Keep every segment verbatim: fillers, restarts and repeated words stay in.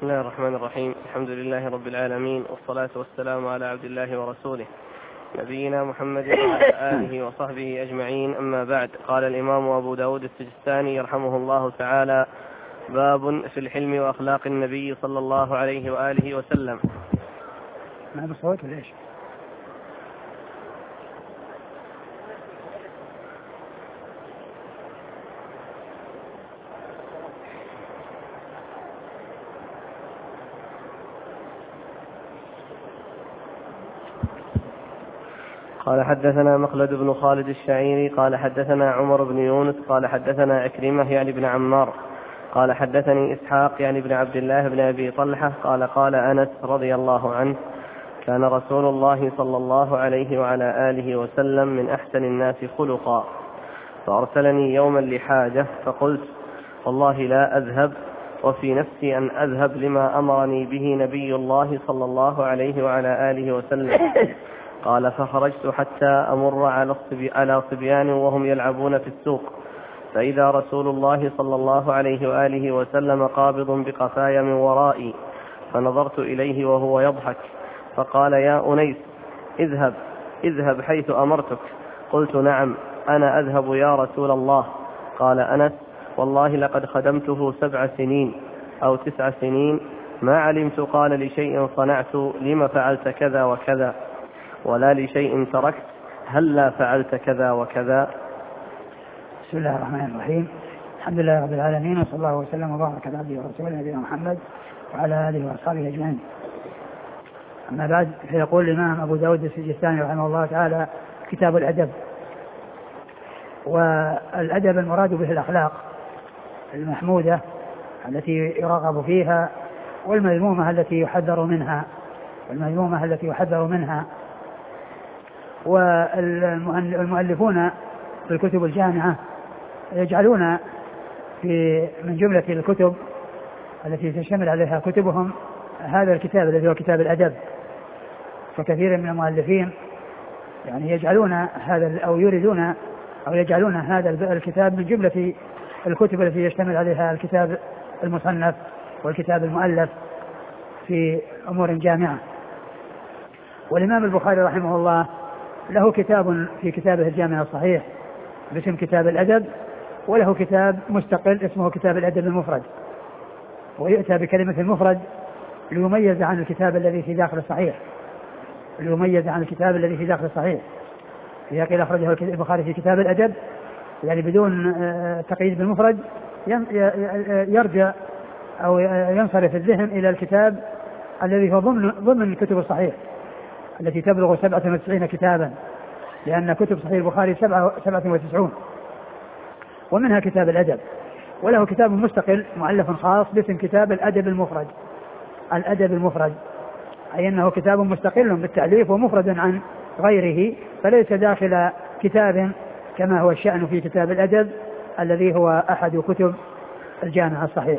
بسم الله الرحمن الرحيم. الحمد لله رب العالمين، والصلاة والسلام على عبد الله ورسوله نبينا محمد وعلى آله وصحبه أجمعين، أما بعد. قال الإمام أبو داود السجستاني رحمه الله تعالى: باب في الحلم وأخلاق النبي صلى الله عليه وآله وسلم. ما بصوت ولا إيش؟ قال حدثنا مخلد بن خالد الشعيري قال حدثنا عمر بن يونس قال حدثنا عكرمة يعني بن عمار قال حدثني إسحاق يعني بن عبد الله بن أبي طلحة قال قال أنس رضي الله عنه: كان رسول الله صلى الله عليه وعلى آله وسلم من أحسن الناس خلقا، فأرسلني يوما لحاجة فقلت: والله لا أذهب، وفي نفسي أن أذهب لما أمرني به نبي الله صلى الله عليه وعلى آله وسلم. قال: فخرجت حتى أمر على صبيان وهم يلعبون في السوق، فإذا رسول الله صلى الله عليه وآله وسلم قابض بقفايا من ورائي، فنظرت إليه وهو يضحك، فقال: يا أنيس، اذهب اذهب حيث أمرتك. قلت: نعم، أنا أذهب يا رسول الله. قال أنس: والله لقد خدمته سبع سنين أو تسع سنين، ما علمت قال لشيء صنعت لما فعلت كذا وكذا، ولا لشيء تركت هلا فعلت كذا وكذا. بسم الله الرحمن الرحيم. الحمد لله رب العالمين، وصلى الله وسلم وبارك على عبده ورسوله نبينا محمد وعلى آله وأصحابه أجمعين. أما بعد، فيقول الإمام أبو داود السجستاني رحمه الله تعالى: كتاب الأدب. والأدب المراد به الأخلاق المحمودة التي يرغب فيها، والمذمومة التي يحذر منها والمذمومة التي يحذر منها والمؤلفون في الكتب الجامعة يجعلون في من جملة الكتب التي تشتمل عليها كتبهم هذا الكتاب الذي هو كتاب الأدب. فكثير من المؤلفين يعني يجعلون هذا أو يريدون أو يجعلون هذا الكتاب من جملة الكتب التي يشتمل عليها الكتاب المصنف والكتاب المؤلف في أمور جامعة. والإمام البخاري رحمه الله له كتاب في كتابه الجامع الصحيح باسم كتاب الأدب، وله كتاب مستقل اسمه كتاب الأدب المفرد، ويؤتى بكلمة المفرد ليميز عن الكتاب الذي في داخل الصحيح ليميز عن الكتاب الذي في داخل الصحيح. إذا قيل أخرجه البخاري في كتاب الأدب يعني بدون تقييد بالمفرد يرجع أو ينصرف الذهن إلى الكتاب الذي هو ضمن ضمن كتب الصحيح التي تبلغ سبعة وتسعين كتابا، لأن كتب صحيح البخاري سبعة وتسعون، ومنها كتاب الأدب. وله كتاب مستقل مؤلف خاص باسم كتاب الأدب المفرد. الأدب المفرد أي أنه كتاب مستقل بالتأليف ومفرد عن غيره، فليس داخل كتاب كما هو الشأن في كتاب الأدب الذي هو أحد كتب الجامع الصحيح.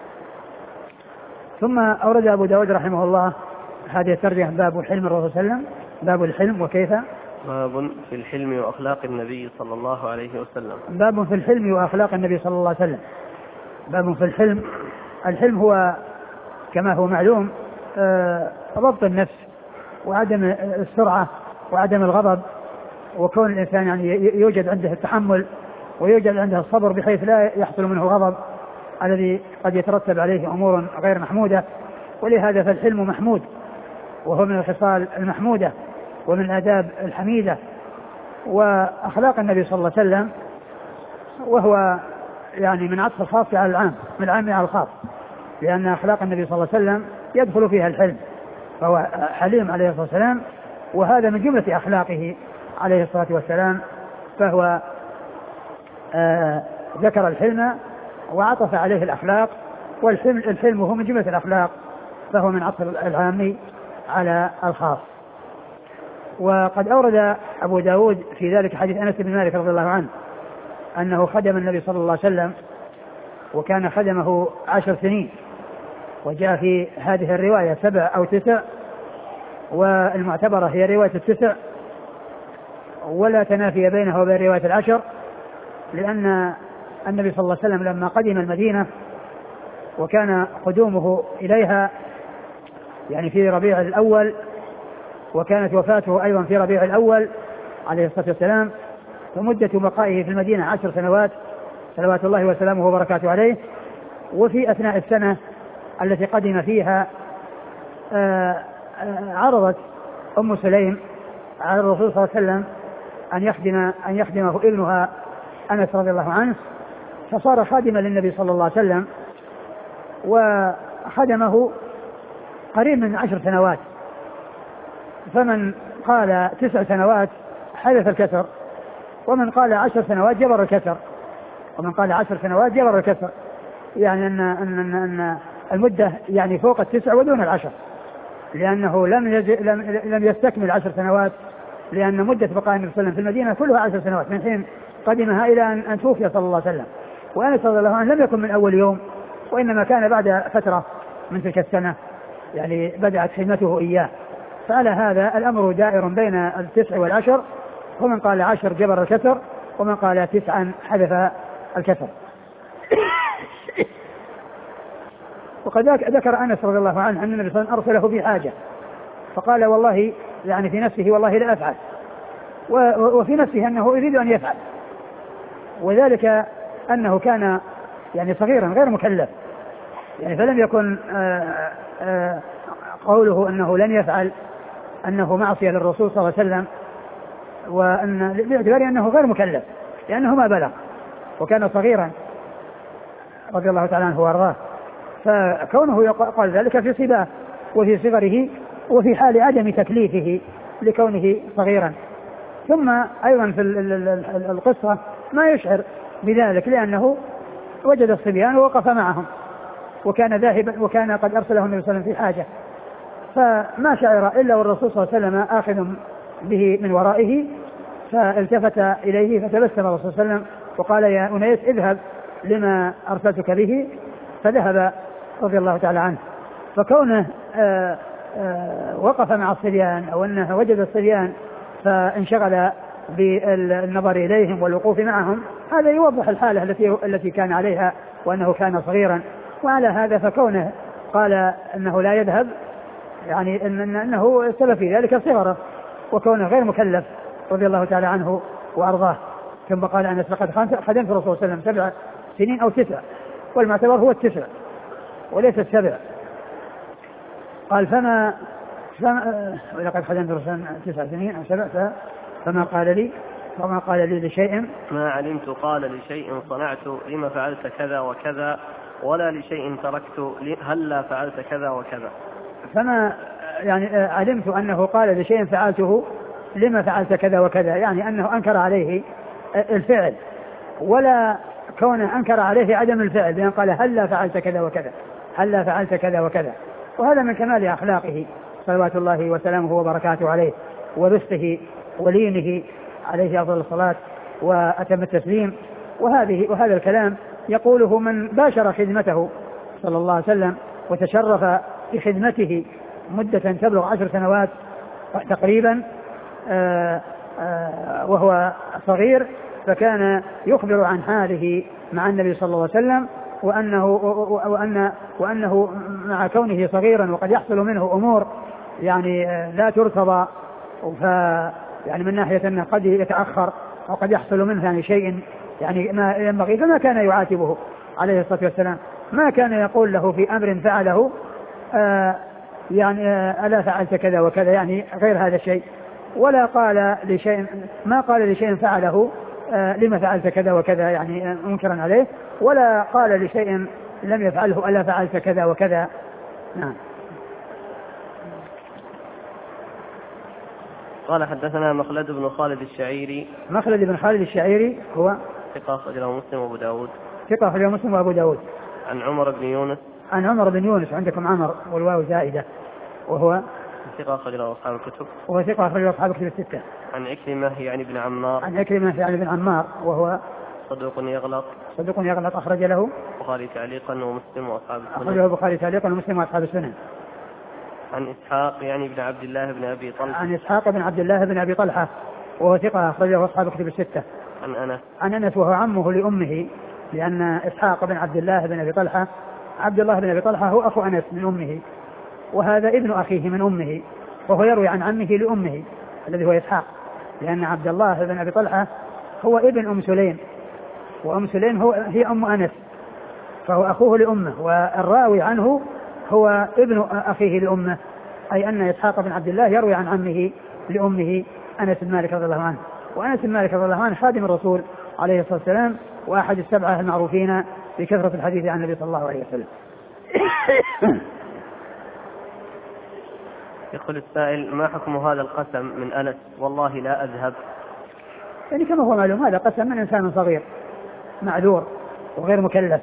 ثم أورد أبو داود رحمه الله هذه الترجمة: باب الحلم الرسول صلى الله عليه وسلم. باب الحلم وكيف؟ باب في الحلم وأخلاق النبي صلى الله عليه وسلم. باب في الحلم وأخلاق النبي صلى الله عليه وسلم. باب في الحلم. الحلم هو كما هو معلوم ضبط النفس وعدم السرعة وعدم الغضب، وكون الإنسان يعني يوجد عنده التحمل ويوجد عنده الصبر بحيث لا يحصل منه غضب الذي قد يترتب عليه أمور غير محمودة. ولهذا فالحلم محمود، وهو من الخصال المحمودة ومن الآداب الحميدة. وأخلاق النبي صلى الله عليه وسلم وهو يعني من عطف الخاص على العام، من العام على الخاص، لأن أخلاق النبي صلى الله عليه وسلم يدخل فيها الحلم، فهو حليم عليه الصلاة والسلام، وهذا من جملة أخلاقه عليه الصلاة والسلام. فهو آه ذكر الحلم وعطف عليه الأخلاق، والحلم الحلم هو من جملة الأخلاق، فهو من عطف العام على الخاص. وقد أورد أبو داود في ذلك حديث أنس بن مالك رضي الله عنه أنه خدم النبي صلى الله عليه وسلم، وكان خدمه عشر سنين، وجاء في هذه الرواية سبع أو تسع، والمعتبرة هي رواية التسع، ولا تنافي بينها وبين رواية العشر، لأن النبي صلى الله عليه وسلم لما قدم المدينة وكان قدومه إليها يعني في ربيع الأول، وكانت وفاته أيضا في ربيع الأول عليه الصلاة والسلام، ومدة بقائه في المدينة عشر سنوات صلوات الله وسلامه وبركاته عليه. وفي أثناء السنة التي قدم فيها آآ آآ عرضت أم سليم على الرسول صلى الله عليه وسلم أن يخدم أن يخدمه ابنها أنس رضي الله عنه، فصار خادما للنبي صلى الله عليه وسلم، وخدمه قريب من عشر سنوات. فمن قال تسع سنوات حدث الكسر، ومن قال عشر سنوات جبر الكسر، ومن قال عشر سنوات جبر الكسر، يعني أن, أن, أن, أن المدة يعني فوق التسع ودون العشر، لأنه لم, يج... لم, لم يستكمل عشر سنوات، لأن مدة بقاء النبي صلى الله عليه وسلم في المدينة كلها عشر سنوات من حين قدمها إلى أن, أن توفي صلى الله عليه وسلم. وأنس رضي الله عنه لم يكن من أول يوم، وإنما كان بعد فترة من تلك السنة يعني بدأت خدمته إياه. فعلى هذا الأمر دائر بين التسع والعشر، ومن قال عشر جبر الكسر، ومن قال تسعا حدث الكسر. وقد ذكر أنس رضي الله عنه أن النبي صلى الله عليه وسلم أرسله في حاجة، فقال والله يعني في نفسه والله لا أفعل، وفي نفسه أنه يريد أن يفعل، وذلك أنه كان يعني صغيرا غير مكلف، يعني فلم يكن آآ آآ قوله أنه لن يفعل أنه معصية للرسول صلى الله عليه وسلم، وأن باعتبار أنه غير مكلف لأنه ما بلغ وكان صغيرا رضي الله تعالى عنه وارضاه. فكونه قال ذلك في صباه وفي صغره وفي حال عدم تكليفه لكونه صغيرا. ثم أيضا في القصة ما يشعر بذلك، لأنه وجد الصبيان ووقف معهم، وكان ذاهبا وكان قد أرسله النبي صلى الله عليه وسلم في حاجة، فما شعر إلا والرسول صلى الله عليه وسلم آخذ به من ورائه، فالتفت إليه فتبسم الرسول صلى الله عليه وسلم وقال يا أنيس اذهب لما أرسلتك به، فذهب رضي الله تعالى عنه. فكونه آآ آآ وقف مع الصبيان أو أنه وجد الصبيان فانشغل بالنظر إليهم والوقوف معهم، هذا يوضح الحالة التي التي كان عليها وأنه كان صغيرا. وعلى هذا فكونه قال أنه لا يذهب يعني إن أنه سبب في ذلك صغره وكونه غير مكلف رضي الله تعالى عنه وأرضاه. ثم قال أنس لقد خدمت الرسول صلى الله عليه وسلم سبع سنين أو تسع، والمعتبر هو التسع وليس السبع. قال فما, فما ولقد خدمت الرسول تسع سنين أو سبع، فما قال لي فما قال لي لشيء ما علمت قال لشيء صنعت لما فعلت كذا وكذا، ولا لشيء تركت هلا فعلت كذا وكذا. فما يعني علمت أنه قال لشيء فعلته لما فعلت كذا وكذا، يعني أنه أنكر عليه الفعل، ولا كونه أنكر عليه عدم الفعل بأن قال هلا فعلت كذا وكذا هلا فعلت كذا وكذا. وهذا من كمال أخلاقه صلوات الله وسلامه وبركاته عليه، ورفقه ولينه عليه أفضل الصلاة وأتم التسليم. وهذه وهذا الكلام يقوله من باشر خدمته صلى الله عليه وسلم وتشرف بخدمته مدة تبلغ عشر سنوات تقريبا آآ آآ وهو صغير، فكان يخبر عن حاله مع النبي صلى الله عليه وسلم، وأنه, وأن وأنه مع كونه صغيرا وقد يحصل منه أمور يعني لا ترتضى، ف يعني من ناحية أنه قد يتأخر أو قد يحصل منه يعني شيء يعني ما ينبغي، فما كان يعاتبه عليه الصلاة والسلام، ما كان يقول له في أمر فعله آه يعني آه ألا فعلت كذا وكذا يعني غير هذا الشيء، ولا قال لشيء ما قال لشيء فعله آه لما فعلت كذا وكذا يعني آه منكرا عليه، ولا قال لشيء لم يفعله ألا فعلت كذا وكذا. نعم. قال حدثنا مخلد بن خالد الشعيري. مخلد بن خالد الشعيري هو ثقة أخرجه مسلم وأبو داود. ثقة أخرجه مسلم وأبو داود. عن عمر بن يونس. عن عمر بن يونس، عندكم عمر والواو زائدة، وهو ثقة أخرجه أصحاب الكتب. وهو ثقة أخرجه أصحاب الكتب الستة. عن عكرمة يعني بن عمار. عن عكرمة يعني بن عمار وهو صدوق يغلط. صدوق يغلط أخرج له البخاري تعليقا ومسلم وأصحاب السنن. أخرجه البخاري تعليقا ومسلم وأصحاب السنن. عن إسحاق يعني بن عبد الله بن أبي طلحة. عن إسحاق بن عبد الله بن أبي طلحة وهو ثقة أخرجه أصحاب الكتب الستة. عن أنس. عن أنس وهو عمه لأمه، لأن إسحاق بن عبد الله بن أبي طلحة عبد الله بن أبي طلحة هو أخو أنس من أمه، وهذا ابن أخيه من أمه، وهو يروي عن عمه لأمه الذي هو إسحاق، لأن عبد الله بن أبي طلحة هو ابن أم سليم، وأم سليم هو هي أم أنس، فهو أخوه لأمه، والراوي عنه هو ابن أخيه لأمه، أي أن إسحاق بن عبد الله يروي عن عمه لأمه أنس بن مالك رضي الله عنه. وأنس بن مالك رضي الله عنه خادم الرسول عليه الصلاة والسلام، وأحد السبعة المعروفين بكثرة الحديث عن النبي صلى الله عليه وسلم. يقول السائل: ما حكم هذا القسم من أنس والله لا أذهب؟ يعني كما هو معلوم هذا قسم من إنسان صغير معذور وغير مكلف.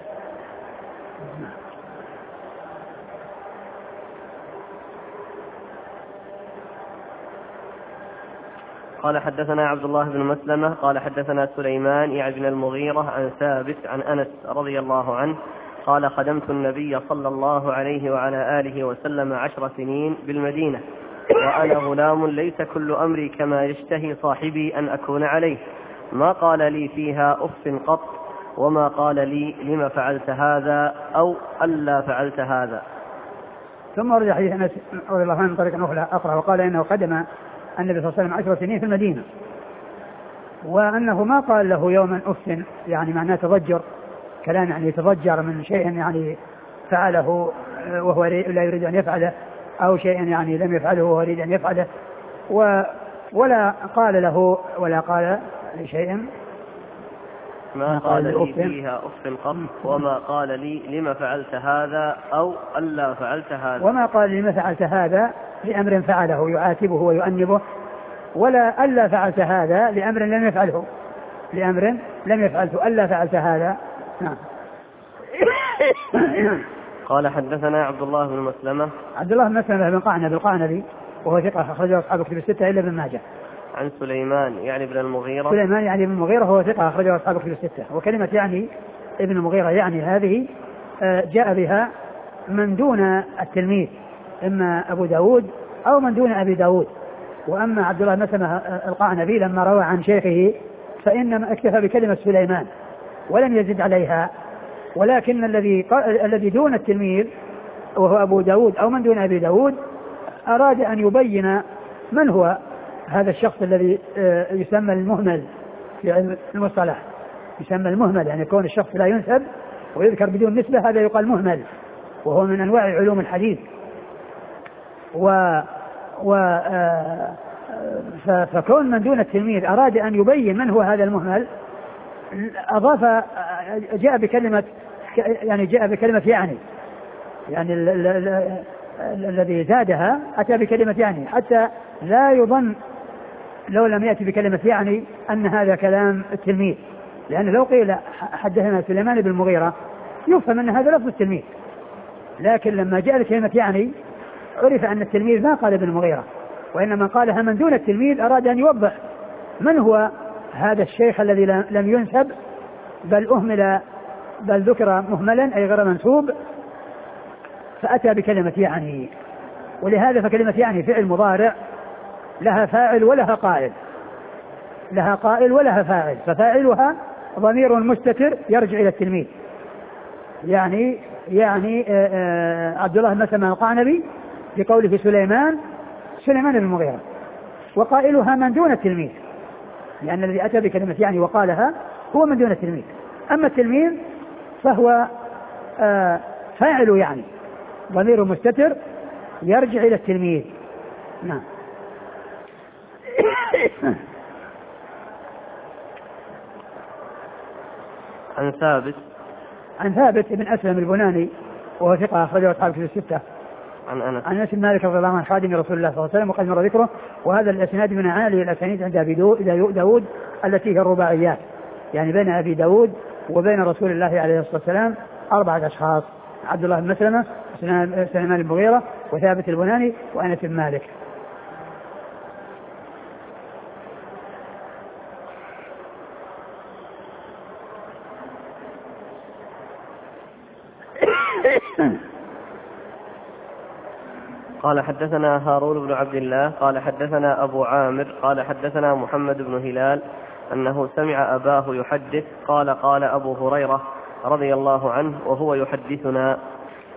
قال حدثنا عبد الله بن مسلمة قال حدثنا سليمان يعني بن المغيرة عن ثابت عن أنس رضي الله عنه قال: خدمت النبي صلى الله عليه وعلى آله وسلم عشر سنين بالمدينة وأنا غلام، ليس كل أمري كما يشتهي صاحبي أن أكون عليه، ما قال لي فيها أف قط، وما قال لي لما فعلت هذا أو ألا فعلت هذا. ثم ورد حديث أنس رضي الله عنه من طريق أخرى وقال إنه قدم النبي صلى الله عليه وسلم عشر سنين في المدينة، وأنه ما قال له يوما أف، يعني معناه تضجر، كلام يعني يتضجر من شيء يعني فعله وهو لا يريد أن يفعله، أو شيء يعني لم يفعله وهو يريد أن يفعله، ولا قال له ولا قال لشيء ما قال لي فيها أف قط، وما قال لي لما فعلت هذا أو ألا فعلت هذا، وما قال لما فعلت هذا لأمر فعله يعاتبه ويؤنبه، ولا ألا فعلت هذا لأمر لم يفعله لأمر لم يفعله ألا فعلت هذا. نعم. قال حدثنا عبد الله بن مسلمة عبد الله بن مسلمة بن قعنب القعنبي وهو ثقة أخرجه أصحاب الكتب الستة إلا ابن ماجه. عن سليمان يعني ابن المغيرة سليمان يعني ابن المغيرة هو ثقة أخرجه أصحاب الكتب الستة. وكلمة يعني ابن المغيرة يعني هذه جاء بها من دون التلميذ، إما أبو داود أو من دون أبي داود. وأما عبد الله بن مسلمة القعنبي لما روى عن شيخه فإنما اكتفى بكلمة سليمان ولم يزد عليها، ولكن الذي الذي دون التلميذ وهو أبو داود أو من دون أبي داود أراد أن يبين من هو هذا الشخص الذي يسمى المهمل في علم المصطلح، يسمى المهمل يعني يكون الشخص لا ينسب ويذكر بدون نسبة، هذا يقال مهمل، وهو من أنواع علوم الحديث. و و فكون من دون التلميذ أراد أن يبين من هو هذا المهمل أضاف جاء بكلمة يعني جاء بكلمة يعني يعني ال ال ال الذي زادها أتى بكلمة يعني، حتى لا يظن لو لم يأتي بكلمة يعني أن هذا كلام التلميذ، لأن لو قيل حدثنا سليمان بن المغيرة يفهم أن هذا لفظ التلميذ، لكن لما جاء بكلمة يعني عرف أن التلميذ ما قال ابن المغيرة، وإنما قالها من دون التلميذ أراد أن يوضح من هو هذا الشيخ الذي لم ينسب بل أهمل بل ذكر مهملا أي غير منسوب، فأتى بكلمة يعني. ولهذا فكلمة يعني فعل مضارع لها فاعل ولها قائل، لها قائل ولها فاعل، ففاعلها ضمير مستتر يرجع إلى التلميذ، يعني يعني آآ آآ عبد الله بن مسلمة القعنبي بقوله سليمان سليمان بن المغيرة، وقائلها من دون التلميذ، لأن الذي أتى بكلمة يعني وقالها هو من دون التلميذ. أما التلميذ فهو فاعل يعني ضمير مستتر يرجع إلى التلميذ. نعم. عن ثابت عن ثابت بن أسلم البناني وهو ثقة أخرجه أصحاب الكتب الستة. عن أنس عن أنس بن مالك رضي الله عنه خادم رسول الله صلى الله عليه وسلم وقد مر ذكره، وهذا الإسناد من عالي الأسانيد عند أبي داود التي هي الرباعيات، يعني بين أبي داود وبين رسول الله عليه الصلاة والسلام أربعة أشخاص: عبد الله بن مسلمة، سليمان بن مغيرة، وثابت البناني، وأنس بن مالك. قال حدثنا هارون بن عبد الله قال حدثنا أبو عامر قال حدثنا محمد بن هلال أنه سمع أباه يحدث قال قال أبو هريرة رضي الله عنه وهو يحدثنا: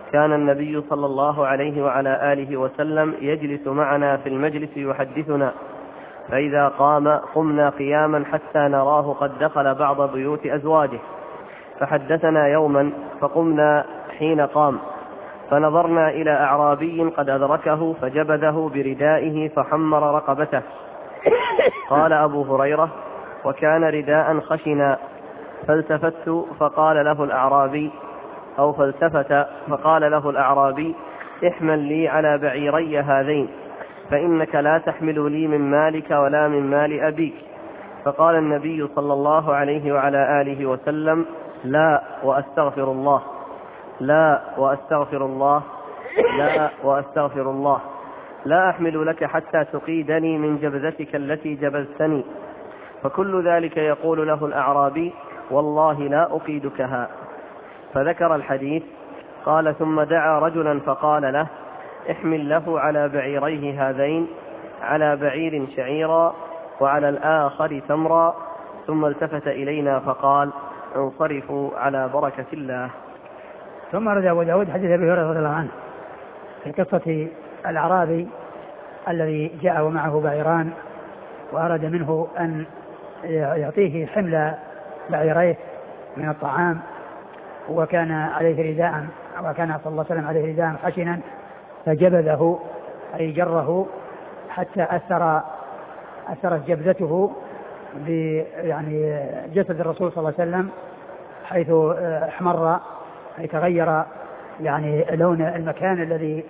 كان النبي صلى الله عليه وعلى آله وسلم يجلس معنا في المجلس يحدثنا، فإذا قام قمنا قياما حتى نراه قد دخل بعض بيوت أزواجه، فحدثنا يوما فقمنا حين قام، فنظرنا إلى أعرابي قد أدركه فجبذه بردائه فحمر رقبته. قال أبو هريرة: وكان رداء خشنا، فالتفت فقال له الأعرابي أو فالتفت فقال له الأعرابي: احمل لي على بعيري هذين، فإنك لا تحمل لي من مالك ولا من مال أبيك. فقال النبي صلى الله عليه وعلى آله وسلم: لا وأستغفر الله، لا وأستغفر الله، لا وأستغفر الله، لا أحمل لك حتى تقيدني من جبذتك التي جبذتني. فكل ذلك يقول له الأعرابي: والله لا أقيدكها. فذكر الحديث. قال: ثم دعا رجلا فقال له: احمل له على بعيريه هذين، على بعير شعيرا وعلى الآخر تمرا. ثم التفت إلينا فقال: انصرفوا على بركة الله. ثم رد أبو داود حديث أبي هريرة رضي الله عنه في قصة الأعرابي الذي جاء ومعه بعيران وأراد منه أن يعطيه حمل بعيريه من الطعام، وكان عليه رداء، وكان صلى الله عليه وسلم عليه رداء خشنا، فجبذه أي جره حتى أثر أثرت جبذته ب يعني جسد الرسول صلى الله عليه وسلم، حيث احمر، أي تغير يعني لون المكان الذي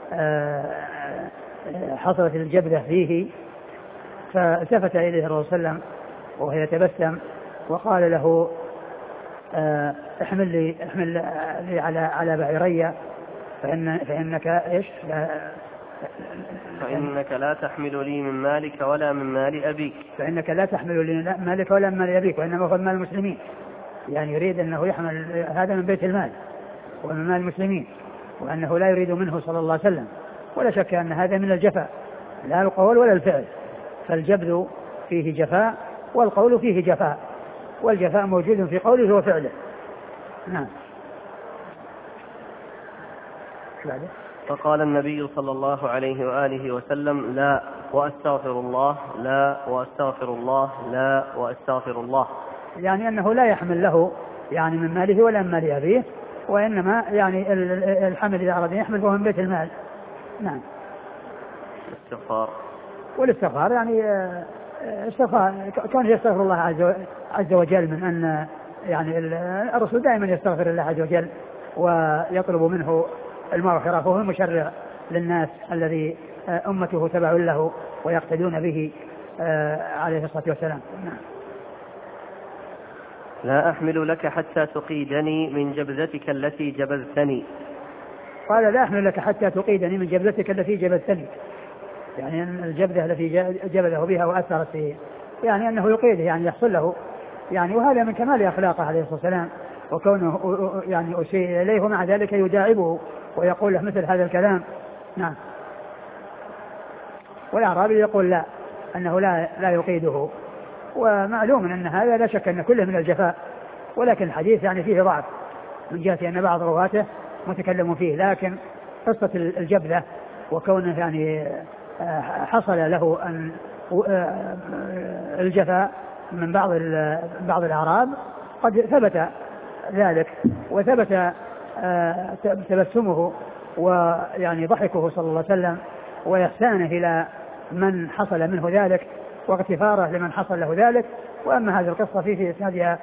حصلت الجبذة فيه. فالتفت إليه الرسول صلى الله عليه وسلم وهو يتبسم وقال له: احمل لي احمل لي على على بعيري، فإن فإنك ايش؟ لا فإنك لا تحمل لي من مالك ولا من مال أبيك. فإنك لا تحمل لي من مالك ولا من مال أبيك، وإنما هو مال المسلمين. يعني يريد أنه يحمل هذا من بيت المال ومن مال المسلمين، وأنه لا يريد منه صلى الله عليه وسلم. ولا شك أن هذا من الجفاء، لا القول ولا الفعل، فالجبذ فيه جفاء والقول فيه جفاء، والجفاء موجود في قوله وفعله. نعم. فقال النبي صلى الله عليه وآله وسلم: لا وأستغفر الله، لا وأستغفر الله، لا وأستغفر الله. يعني أنه لا يحمل له يعني من ماله ولا من مال أبيه، وإنما يعني الحمل إذا أراد يحمل فهو من بيت المال. نعم. الاستغفار. والاستغفار يعني استغفار كان يستغفر الله عز وجل من أن يعني الرسول دائما يستغفر الله عز وجل ويطلب منه المغفرة، فهو المشرع للناس الذي أمته تبع له ويقتدون به عليه الصلاة والسلام. نعم. لا أحمل لك حتى تقيدني من جبذتك التي جبذتني. قال: لا أحمل لك حتى تقيدني من جبذتك التي جبذتني، يعني الجبذة التي جبذه بها وأثرت فيه، يعني أنه يقيده، يعني يحصل له يعني. وهذا من كمال أخلاقه عليه الصلاة والسلام، وكونه يعني أشير إليه ومع ذلك يداعبه ويقول له مثل هذا الكلام. نعم. والأعرابي يقول لا، أنه لا لا يقيده، ومعلوم أن هذا لا شك أن كله من الجفاء، ولكن الحديث يعني فيه ضعف من جهة أن بعض رواته متكلم فيه، لكن قصة الجبذة وكونه يعني حصل له أن الجفاء من بعض بعض الأعراب قد ثبت ذلك، وثبت تبسمه ويعني ضحكه صلى الله عليه وسلم وإحسانه إلى من حصل منه ذلك واغتفاره لمن حصل له ذلك. وأما هذه القصة فيه في إسنادها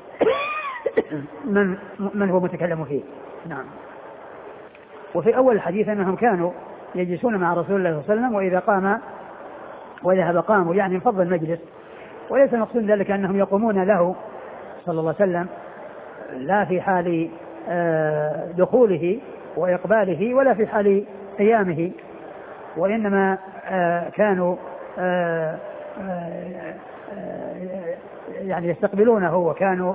من من هو متكلم فيه. نعم. وفي أول الحديث أنهم كانوا يجلسون مع رسول الله صلى الله عليه وسلم، وإذا قام وذهب قاموا، يعني انفض المجلس، وليس المقصود ذلك أنهم يقومون له صلى الله عليه وسلم لا في حال دخوله وإقباله ولا في حال قيامه، وإنما كانوا يعني يستقبلونه وكانوا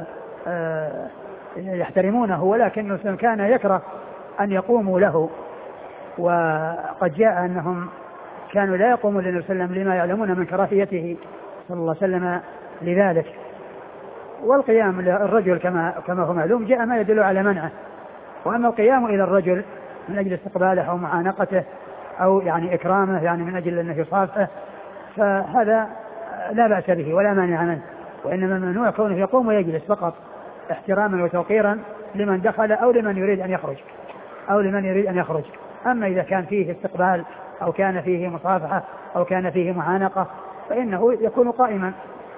يحترمونه، ولكن كان يكره أن يقوموا له. وقد جاء أنهم كانوا لا يقومون للنبي صلى الله عليه وسلم لما يعلمون من كراهيته صلى الله عليه وسلم لذلك. والقيام للرجل كما كما هو معلوم جاء ما يدل على منعه، وأما القيام إلى الرجل من أجل استقباله أو معانقته أو يعني إكرامه يعني من أجل أنه يصافحه فهذا لا بأس به ولا مانع منه، وإنما ممنوع كونه يقوم ويجلس فقط احتراما وتوقيرا لمن دخل أو لمن يريد أن يخرج أو لمن يريد أن يخرج. أما إذا كان فيه استقبال أو كان فيه مصافحة أو كان فيه معانقة فإنه يكون قائما.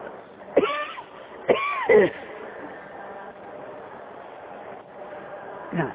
نعم.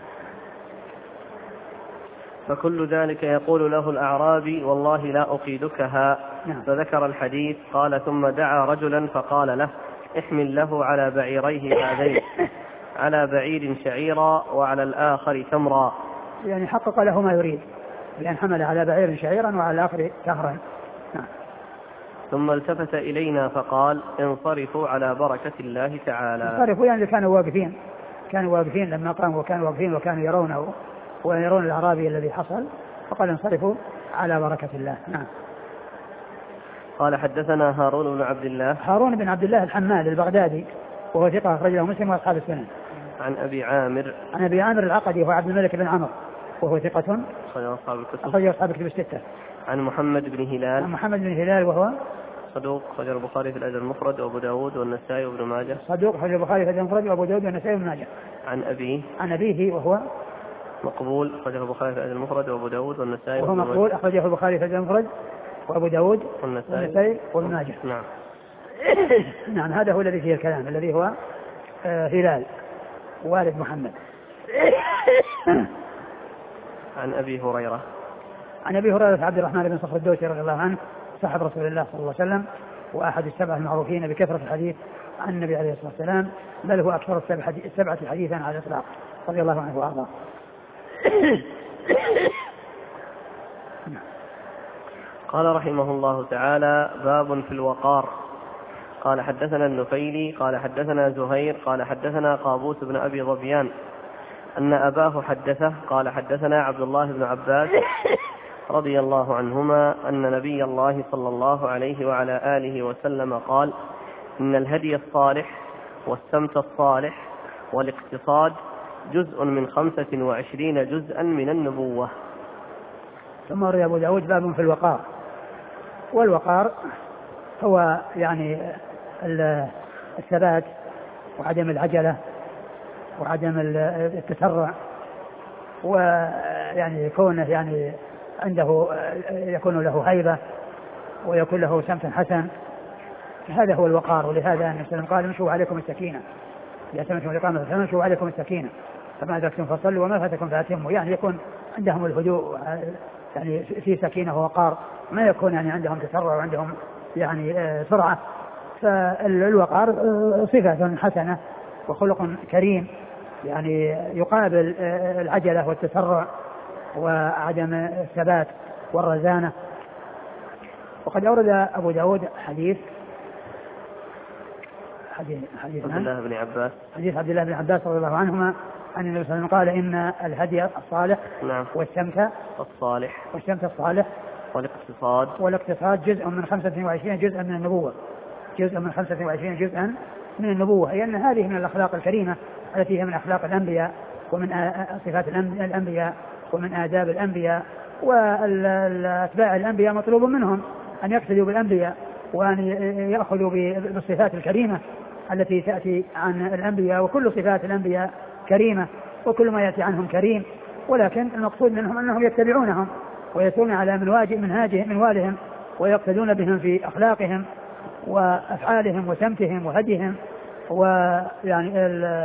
فكل ذلك يقول له الأعرابي والله لا أقيدكها. نعم. فذكر الحديث قال ثم دعا رجلا فقال له احمل له على بعيريه هذين على بعير شعيرا وعلى الآخر تمرا، يعني حقق له ما يريد لأن حمل على بعير شعيرا وعلى الآخر تمرا. نعم. ثم التفت إلينا فقال انصرفوا على بركة الله تعالى. انصرفوا يعني كانوا واقفين كانوا واقفين لما قاموا وكانوا واقفين وكانوا يرونه ويرون الأعرابي الذي حصل فقال انصرفوا على بركة الله. نعم. قال حدثنا هارون بن عبد الله هارون بن عبد الله الحمال البغدادي وهو ثقة أخرجه مسلم وأصحاب السنن. عن أبي عامر عن أبي عامر العقدي وهو عبد الملك بن عمرو وهو ثقة أخرجه أصحاب الكتب. أخرجه أصحاب الكتب الستة. عن محمد بن هلال عن محمد بن هلال وهو صدوق أخرجه البخاري في الأدب المفرد وأبو داود والنسائي وابن ماجه. صدوق أخرجه البخاري في الأدب المفرد وأبو داود والنسائي وابن ماجه. عن أبيه عن أبيه وهو مقبول أخرجه البخاري في الأدب المفرد وأبو داود والنسائي وهو مقبول أخرجه البخاري في الأدب المفرد وأبو داود والنسائي وابن ماجه. نعم. نعم. هذا هو الذي فيه الكلام الذي هو آه هلال والد محمد. عن أبي هريرة عن أبي هريرة عبد الرحمن بن صخر الدوسي رضي الله عنه صاحب رسول الله صلى الله عليه وسلم وأحد السبع المعروفين بكثرة الحديث عن النبي عليه الصلاة والسلام بل هو أكثر السبعة حديثا على الإطلاق رضي الله عنه وأرضاه. قال رحمه الله تعالى باب في الوقار. قال حدثنا النفيلي قال حدثنا زهير قال حدثنا قابوس بن أبي ظبيان أن أباه حدثه قال حدثنا عبد الله بن عباس رضي الله عنهما أن نبي الله صلى الله عليه وعلى آله وسلم قال إن الهدي الصالح والسمت الصالح والاقتصاد جزء من خمسة وعشرين جزءا من النبوة. ثم روى أبو داود باب في الوقار. والوقار هو يعني الثبات وعدم العجلة وعدم التسرع ويعني يكون يعني عنده يكون له هيبة ويكون له سمت حسن. هذا هو الوقار. ولهذا النبي صلى الله عليه وسلم قال امشوا عليكم السكينة إذا سمعتم الإقامة فامشوا عليكم السكينة فما أدركتم فصلوا وما فاتكم فأتموا. يعني يكون عندهم الهدوء يعني في سكينة ووقار ما يكون يعني عندهم تسرع وعندهم يعني سرعة. فالوقار صفة حسنة وخلق كريم يعني يقابل العجلة والتسرع وعدم الثبات والرزانة. وقد أورد أبو داود حديث حديث حديث عبد الله بن عباس حديث عبد الله بن عباس رضي الله عنهما أن النبي صلى الله عليه وسلم قال إن الهدي الصالح نعم والسمت الصالح والسمت الصالح والاقتصاد والاقتصاد جزء من خمسة وعشرين جزءا من النبوة جزء من خمسة وعشرين جزءا من النبوة. أي أن هذه من الأخلاق الكريمة التي هي من أخلاق الأنبياء ومن صفات الأنبياء ومن آداب الأنبياء. والأتباع الأنبياء مطلوب منهم أن يقتدوا بالأنبياء وأن يأخذوا بالصفات الكريمة التي تأتي عن الأنبياء. وكل صفات الأنبياء كريمة وكل ما يأتي عنهم كريم ولكن المقصود منهم أنهم يتبعونهم ويسيرون على منهاجهم منوالهم ويقتدون بهم في أخلاقهم وأفعالهم وسمتهم وهديهم ويعني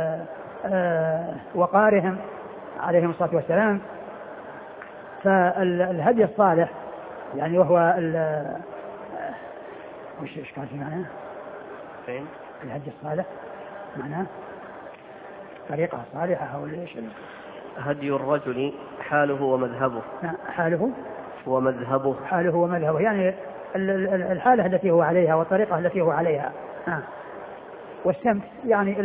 وقارهم عليهم الصلاة والسلام. فالهدي الصالح يعني وهو وش إيش كان في معناه؟ فين؟ الهدي الصالح معناه طريقة صالحة أو إيش؟ هدي الرجل حاله ومذهبه. حاله ومذهبه حاله ومذهبه يعني الحالة التي هو عليها والطريقة التي هو عليها. آه. والسمت يعني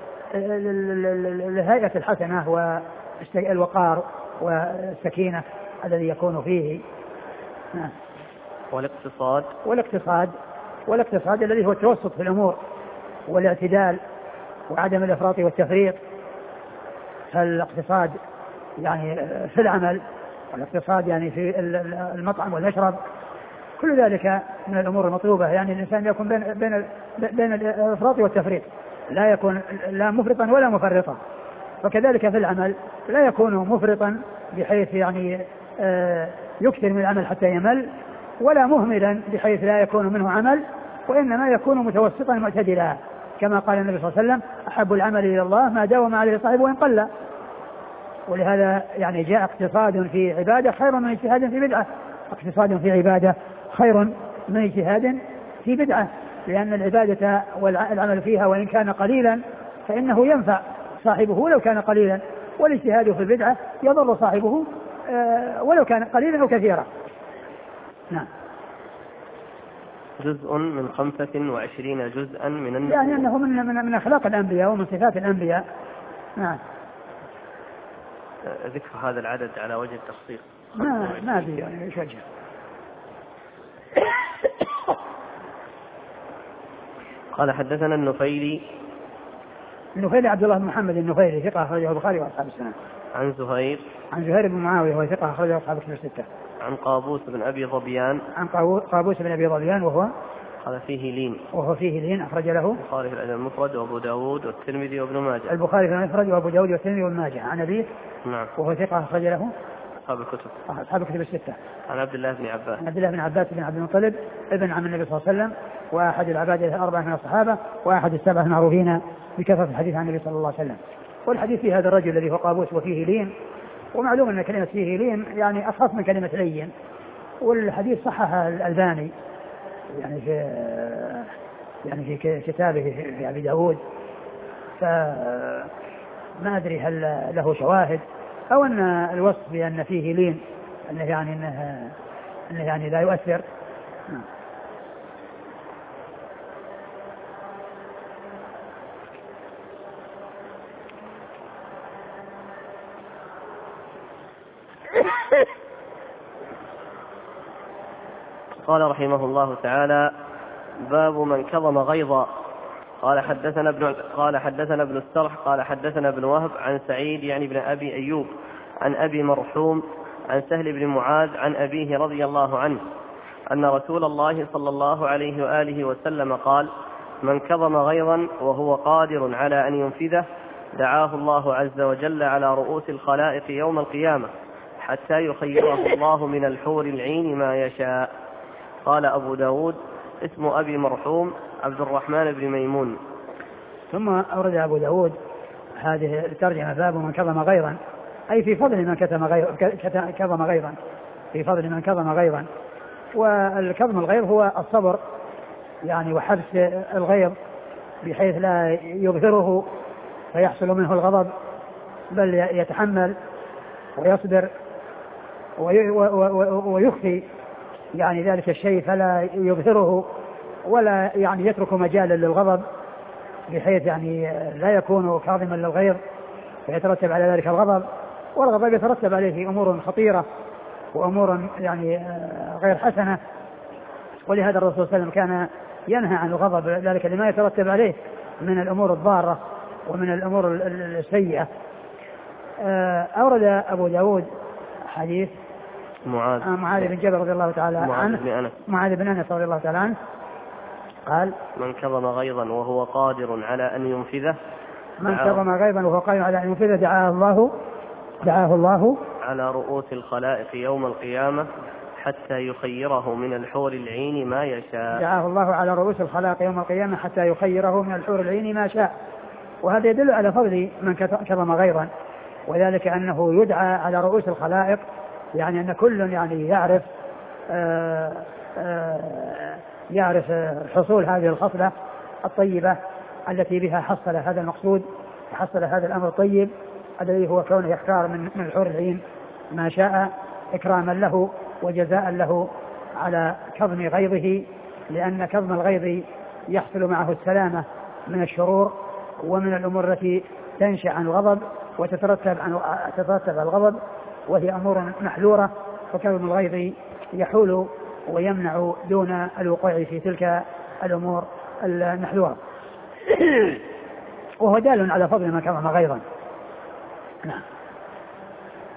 الهيئة الحسنة والوقار والسكينة الذي يكون فيه. آه. والاقتصاد والاقتصاد والاقتصاد الذي هو التوسط في الأمور والاعتدال وعدم الإفراط والتفريط. فالاقتصاد يعني في العمل، والاقتصاد يعني في المطعم والمشرب، كل ذلك من الأمور المطلوبة. يعني الإنسان يكون بين بين بين الإفراط والتفريط، لا يكون لا مفرطا ولا مفرطا. وكذلك في العمل لا يكون مفرطا بحيث يعني يكثر من العمل حتى يمل، ولا مهملا بحيث لا يكون منه عمل، وإنما يكون متوسطا معتدلا، كما قال النبي صلى الله عليه وسلم: أحب العمل إلى الله ما داوم عليه صاحبه وإن قل. ولهذا يعني جاء اقتصاد في عبادة خير من اجتهاد في بدعة، اقتصاد في عبادة خير من اجتهاد في بدعة، لأن العبادة والعمل فيها وإن كان قليلا فإنه ينفع صاحبه ولو كان قليلا، والاجتهاد في البدعة يضر صاحبه ولو كان قليلا أو كثيرا. نعم. جزء من خمسة وعشرين جزءا من النبي، يعني أنه من, من, من أخلاق الأنبياء ومن صفات الأنبياء. نعم. ذكر هذا العدد على وجه التخصيص ما ما في يعني ايش وجه. قال حدثنا النفيلي. النفيلي عبد الله بن محمد النفيلي ثقة أخرجه البخاري وأصحاب السنن. عن زهير. عن زهير بن معاوية وهو ثقة أخرجه أصحاب الكتب الستة. عن قابوس بن أبي ظبيان. عن قابوس بن أبي ظبيان وهو قال فيه لين. وهو فيه لين أخرج له البخاري في الأدب المفرد وأبو داود والترمذي وابن ماجه. البخاري في المفرد وأبو داود والترمذي وابن ماجه. عن أبيه. نعم. وهو ثقة أخرج له أصحاب الكتب. أصحاب الكتب الستة. عن عبد الله بن عباس. عن عبد الله بن عباس بن عبد المطلب ابن عم النبي صلى الله عليه وسلم، وأحد العباد الأربعة من الصحابة، وأحد السبعة المعروفين بكثرة الحديث عن النبي صلى الله عليه وسلم. والحديث في هذا الرجل الذي هو قابوس وفيه لين، ومعلوم أن كلمة فيه لين يعني أخف من كلمة لين، والحديث صححها الألباني يعني في يعني في كتابه في أبي داود، فما أدري هل له شواهد أو أن الوصف بأن فيه لين أنه يعني أنه, أنه يعني لا يؤثر. قال رحمه الله تعالى: باب من كظم غيظا. قال حدثنا ابن قال حدثنا ابن السرح قال حدثنا ابن وهب عن سعيد يعني ابن أبي أيوب عن أبي مرحوم عن سهل بن معاذ عن أبيه رضي الله عنه أن رسول الله صلى الله عليه وآله وسلم قال: من كظم غيظا وهو قادر على أن ينفذه دعاه الله عز وجل على رؤوس الخلائق يوم القيامة حتى يخيره الله من الحور العين ما يشاء. قال أبو داود: اسم أبي مرحوم عبد الرحمن بن ميمون. ثم أورد أبو داود هذه الترجمة: باب من كظم غيظا، أي في فضل من كظم غيظا، في فضل من كظم غيظا. والكظم الغيظ هو الصبر يعني وحبس الغيظ بحيث لا يظهره فيحصل منه الغضب، بل يتحمل ويصبر ويخفي يعني ذلك الشيء فلا يظهره ولا يعني يترك مجالا للغضب، بحيث يعني لا يكون كاظما للغيظ فيترتب على ذلك الغضب، والغضب يترتب عليه أمور خطيرة وأمور يعني غير حسنة. ولهذا الرسول صلى الله عليه وسلم كان ينهى عن الغضب، ذلك لما يترتب عليه من الأمور الضارة ومن الأمور السيئة. أورد أبو داود حديث معاذ معاذ بن جبل رضي الله تعالى عنه، معاذ بن أنس رضي الله تعالى عنه قال: من كظم غيظا وهو قادر على أن ينفذه من كظم غيظا وهو قادر على أن ينفذه دعاه الله دعاه الله على رؤوس الخلائق يوم القيامة حتى يخيره من الحور العين ما يشاء. دعاه الله على رؤوس الخلائق يوم القيامة حتى يخيره من الحور العين ما شاء. وهذا يدل على فضل من كظم غيظا، وذلك أنه يدعى على رؤوس الخلائق، يعني أن كل يعني يعرف آآ آآ يعرف حصول هذه الخصلة الطيبة التي بها حصل هذا المقصود، حصل هذا الأمر الطيب الذي هو كونه يختار من من الحور العين ما شاء إكراما له وجزاء له على كظم غيظه، لأن كظم الغيظ يحصل معه السلامة من الشرور ومن الأمور التي تنشأ عن الغضب وتترتب عن تترتب على الغضب، وهي أمور محلورة، فكظم الغيظ يحول ويمنع دون الوقوع في تلك الأمور المحلورة. وهو دال على فضل ما كظم غيظا. نعم.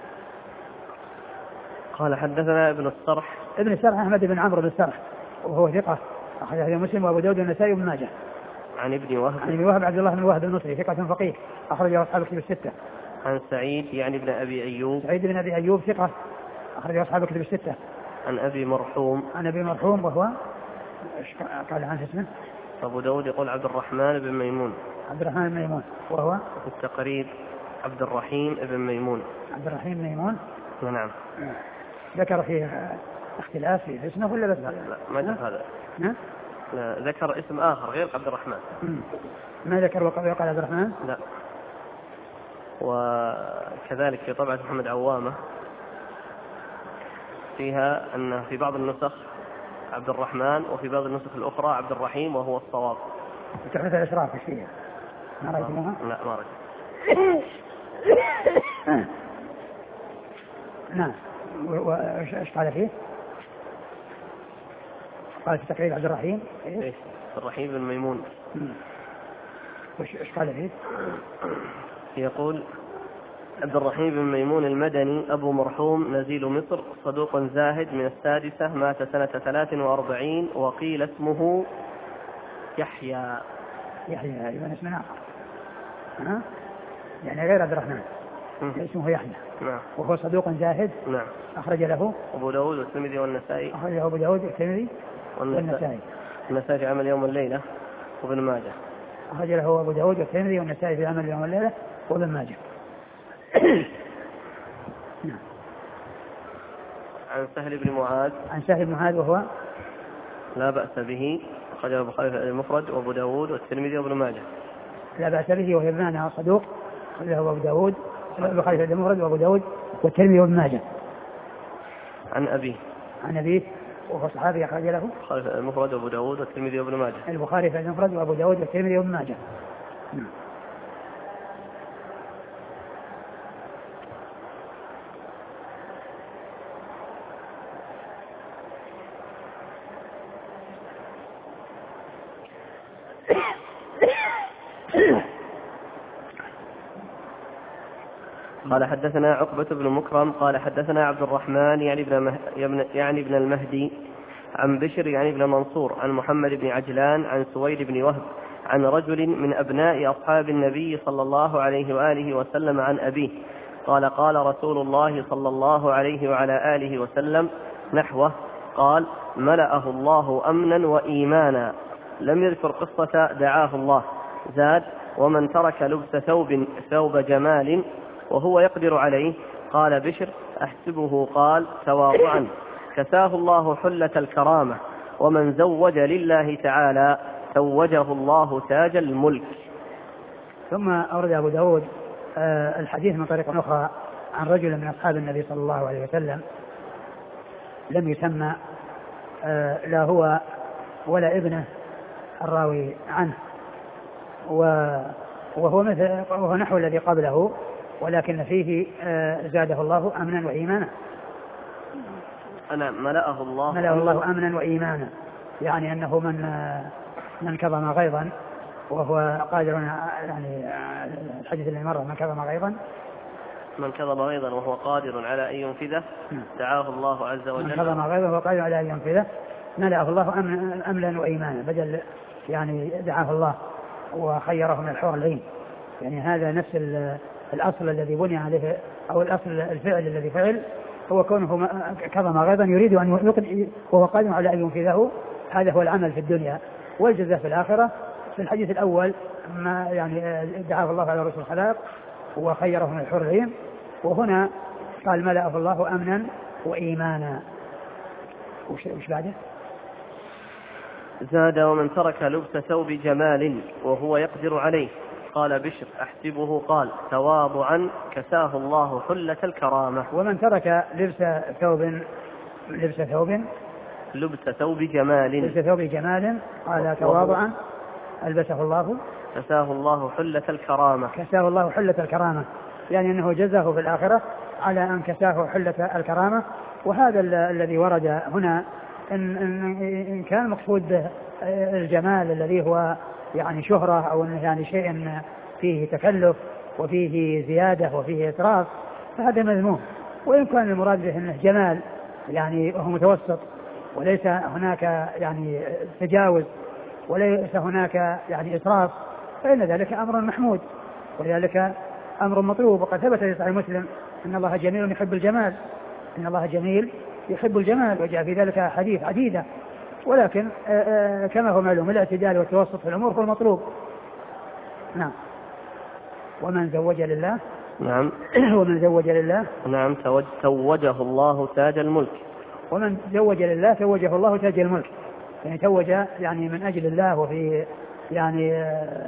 قال حدثنا ابن الصرح ابن الصرح أحمد بن عمرو بن الصرح وهو ثقة أخرجه مسلم وأبو داود والنسائي وابن ماجه. عن ابن وهب عن ابن وهب عبد الله بن وهب النصري ثقة فقيه أخرجه أصحاب الكتب الستة. عن سعيد يعني ابن أبي أيوب سعيد بن أبي أيوب ثقة أخرجه أصحاب الكتب الستة. عن أبي مرحوم عن أبي مرحوم وهو قال عنه اسمه أبو داود يقول عبد الرحمن بن ميمون. عبد الرحمن بن ميمون وهو في التقريب عبد الرحيم بن ميمون. عبد الرحيم بن ميمون نعم. ذكر فيه اختلاف في اسمه ولا بس؟ لا لا ما ذكر هذا. ها؟ لا ذكر اسم آخر غير عبد الرحمن. ما ذكر وقال عبد الرحمن؟ لا. وكذلك في طبعة محمد عوامة فيها أن في بعض النسخ عبد الرحمن وفي بعض النسخ الأخرى عبد الرحيم وهو الصواب. تحدث الإشراف ايش فيها؟ ما رأيتموها؟ لا ما رأيت. نعم. وإيش قال فيه؟ قال في تقريب عبد الرحيم إيش؟ عبد الرحيم بن ميمون. وإيش قال فيه؟ يقول عبد الرحيم بن ميمون المدني أبو مرحوم نزيل مصر صدوق زاهد من السادسة مات سنة ثلاث وأربعين وقيل اسمه يحيى. يحيى يبقى اسمه آخر. ها؟ يعني غير عبد الرحمن. اسمه يحيى. نعم. وهو صدوق زاهد. نعم. أخرج له أبو داود والترمذي والنسائي. أخرج له أبو داود والترمذي والنسائي. النسائي في عمل يوم الليلة وابن ماجه. أخرج له أبو داود والترمذي والنسائي في عمل يوم الليلة وابن ماجه. نعم. عن سهل بن معاذ. عن سهل بن معاذ وهو لا بأس به أخرجه البخاري في المفرد وأبو داود والترمذي وابن ماجه. لا بأس به وهي بمعنى صدوق أخرجه أبو داود البخاري في المفرد وأبو داود والترمذي وابن ماجه. عن أبيه. عن أبيه وهو صحابي أخرج له البخاري في المفرد وأبو داود والترمذي وابن ماجه. البخاري في المفرد وأبو داود والترمذي وابن ماجه. نعم. قال حدثنا عقبة بن مكرم قال حدثنا عبد الرحمن يعني ابن, يعني ابن المهدي عن بشر يعني ابن منصور عن محمد بن عجلان عن سويد بن وهب عن رجل من أبناء أصحاب النبي صلى الله عليه وآله وسلم عن أبيه قال قال رسول الله صلى الله عليه وعلى آله وسلم نحوه قال ملأه الله أمنا وإيمانا. لم يذكر قصة دعاه الله. زاد ومن ترك لبس ثوب ثوب جمال وهو يقدر عليه قال بشر أحسبه قال تواضعا كساه الله حلة الكرامة ومن زوج لله تعالى زوجه الله تاج الملك. ثم أورد أبو داود الحديث من طريق أخرى عن رجل من أصحاب النبي صلى الله عليه وسلم لم يسمى لا هو ولا ابنه الراوي عنه وهو مثل وهو نحو الذي قبله ولكن فيه زاده الله أمنا وإيمانا. أنا ملأه الله ملأه الله أمنا وإيمانا يعني أنه من من كظم غيظا وهو قادر يعني الحديث اللي مر من كظم غيظا من كظم غيظا وهو قادر على أن ينفذه دعاه الله عز وجل. من كظم غيظا وهو قادر على أن ينفذه ملأه الله أمنا وإيمانا بدل يعني دعاه الله وخيره من الحور العين. يعني هذا نفس الأصل الذي بني عليه أو الأصل الفعل الذي فعل هو كونه كظم غيظا يريد أن يقضي وهو قادر على أن ينفذه. هذا هو العمل في الدنيا والجزاء في الآخرة. في الحديث الأول ما يعني دعاه الله على رسول الخلاق وخيره من الحور العين وهنا قال ملأه الله أمنا وإيمانا. وش بعده؟ زاد ومن ترك لبس ثوب جمال وهو يقدر عليه قال بشر أحسبه قال تواضعا كساه الله حلة الكرامة. ومن ترك لبس ثوب لبس ثوب لبس ثوب جمال لبس ثوب جمال قال تواضعا ألبسه الله كساه الله حلة الكرامة. كساه الله حلة الكرامة يعني أنه جزاه في الآخرة على أن كساه حلة الكرامة. وهذا الذي ورد هنا إن, إن كان مقصود به الجمال الذي هو يعني شهرة أو يعني شيء فيه تكلف وفيه زيادة وفيه إسراف فهذا مذموم. وإن كان المراد به أنه جمال يعني وهو متوسط، وليس هناك يعني تجاوز، وليس هناك يعني إسراف، فإن ذلك أمر محمود، ولذلك أمر مطلوب. وقد ثبت في صحيح مسلم إن الله جميل يحب الجمال، إن الله جميل يحب الجمال، وجاء في ذلك حديث عديدة. ولكن كما هو معلوم الاعتدال والتوسط في الأمور هو المطلوب. نعم. ومن زوج لله نعم ومن زوج لله نعم توجه الله تاج الملك. ومن زوج لله توجه الله تاج الملك، يعني توج يعني من أجل الله، وفي يعني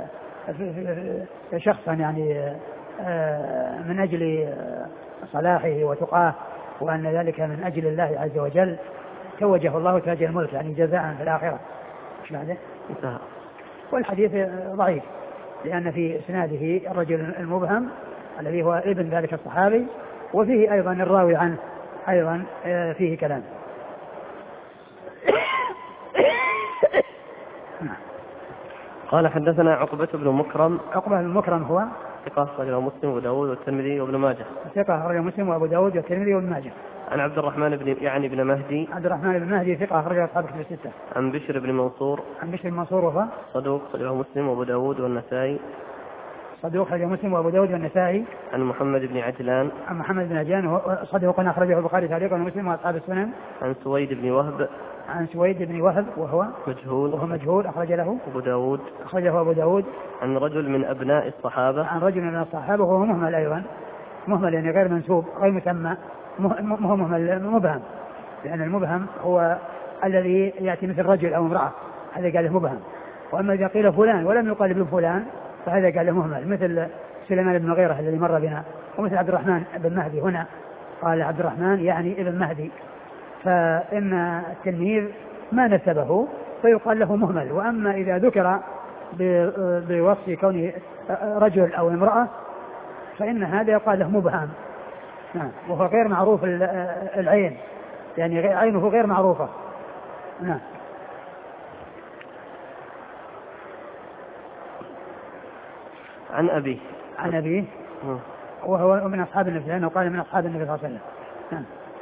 شخصا يعني من أجل صلاحه وتقاه، وأن ذلك من أجل الله عز وجل، توجه الله تاج الملك يعني جزاء في الآخرة. ايش بعده؟ انتهى. والحديث ضعيف لأن في إسناده الرجل المبهم الذي هو ابن ذلك الصحابي، وفيه أيضا الراوي عنه أيضا فيه كلام. قال حدثنا عقبة بن مكرم. عقبة بن مكرم هو ثقة رجل مسلم وأبو داود والترمذي وابن ماجه. ثقة رجل مسلم وأبو داود والترمذي وابن ماجه. عن عبد الرحمن بن يعني بن مهدي. عبد الرحمن بن مهدي ثقة رجل أصحاب الكتب الستة. عن بشر بن منصور. عن بشر بن منصور وهو صدوق رجل مسلم وأبو داود والنسائي. صدوق رجل مسلم وأبو داود والنسائي. عن محمد بن عجلان. عن محمد بن عجلان صدوق أخرجه البخاري تعليقا ومسلم وأصحاب السنن. عن سويد بن وهب. عن سويد بن وهب وهو مجهول وهو مجهول أخرج له أبو داود أخرجه أبو داود. عن رجل من أبناء الصحابة. عن رجل من الصحابة وهو مهمل أيضا، مهمل يعني غير منسوب غير مسمى، مهمل مبهم، لأن المبهم هو الذي يأتي مثل رجل أو امرأة، هذا قال له مبهم. وأما إذا قيل فلان ولم يقال ابن فلان فهذا قال له مهمل، مثل سليمان بن غيرة الذي مر بنا، ومثل عبد الرحمن بن مهدي هنا قال عبد الرحمن يعني ابن مهدي، فإن التلميذ ما نسبه فيقال له مهمل. وأما إذا ذكر بوصف كونه رجل أو امرأة فإن هذا يقال له مبهم، وهو غير معروف العين، يعني عينه غير معروفة. نعم. عن أبيه. عن أبيه وهو من أصحاب النبي، لأنه قال من أصحاب النبي صلى الله عليه وسلم. نعم.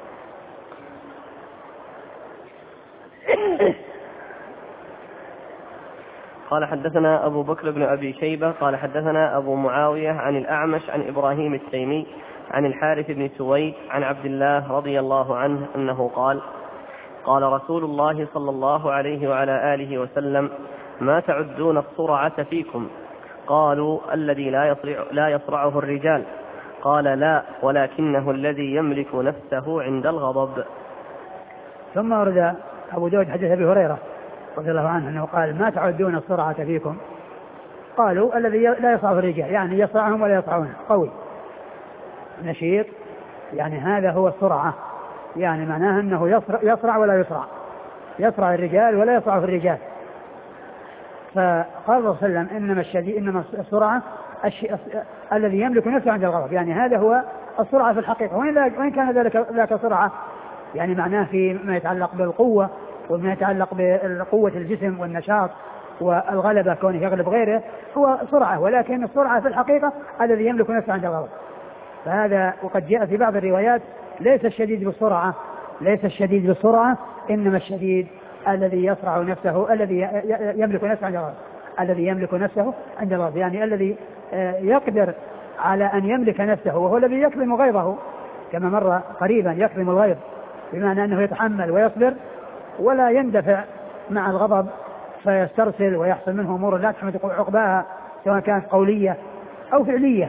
قال حدثنا أبو بكر بن أبي شيبة قال حدثنا أبو معاوية عن الأعمش عن إبراهيم التيمي عن الحارث بن سويد عن عبد الله رضي الله عنه أنه قال قال رسول الله صلى الله عليه وعلى آله وسلم ما تعدون الصرعة فيكم؟ قالوا الذي لا يصرع لا يصرعه الرجال. قال لا ولكنه الذي يملك نفسه عند الغضب. ثم ورد أبو داود حديث أبي هريرة رضي الله عنه أنه قال ما تعدون الصرعة فيكم؟ قالوا الذي لا يصرعه الرجال، يعني يصرعهم ولا يصرعونه، قوي نشيط، يعني هذا هو الصرعة، يعني معناه أنه يصرع, يصرع ولا يصرع، يصرع الرجال ولا يصرع في الرجال. فقال صلى الله عليه وسلم إنما الشديد إنما السرعة الذي يملك نفسه عند الغضب، يعني هذا هو السرعة في الحقيقة. وإن كان ذلك ذاك سرعة يعني معناه فيما يتعلق بالقوة وما يتعلق بقوة الجسم والنشاط والغلبة كونه يغلب غيره هو سرعة، ولكن السرعة في الحقيقة الذي يملك نفسه عند الغضب. فهذا وقد جاء في بعض الروايات ليس الشديد بالسرعة ليس الشديد بالسرعة إنما الشديد الذي يصرع نفسه الذي يملك نفسه عند الغضب، الذي يملك نفسه عند الغضب، يعني الذي يقدر على أن يملك نفسه، وهو الذي يكظم غيظه كما مر قريبا، يكظم الغيظ بمعنى أنه يتحمل ويصبر ولا يندفع مع الغضب فيسترسل ويحصل منه أمور لا تحمد عقباها سواء كانت قولية أو فعلية.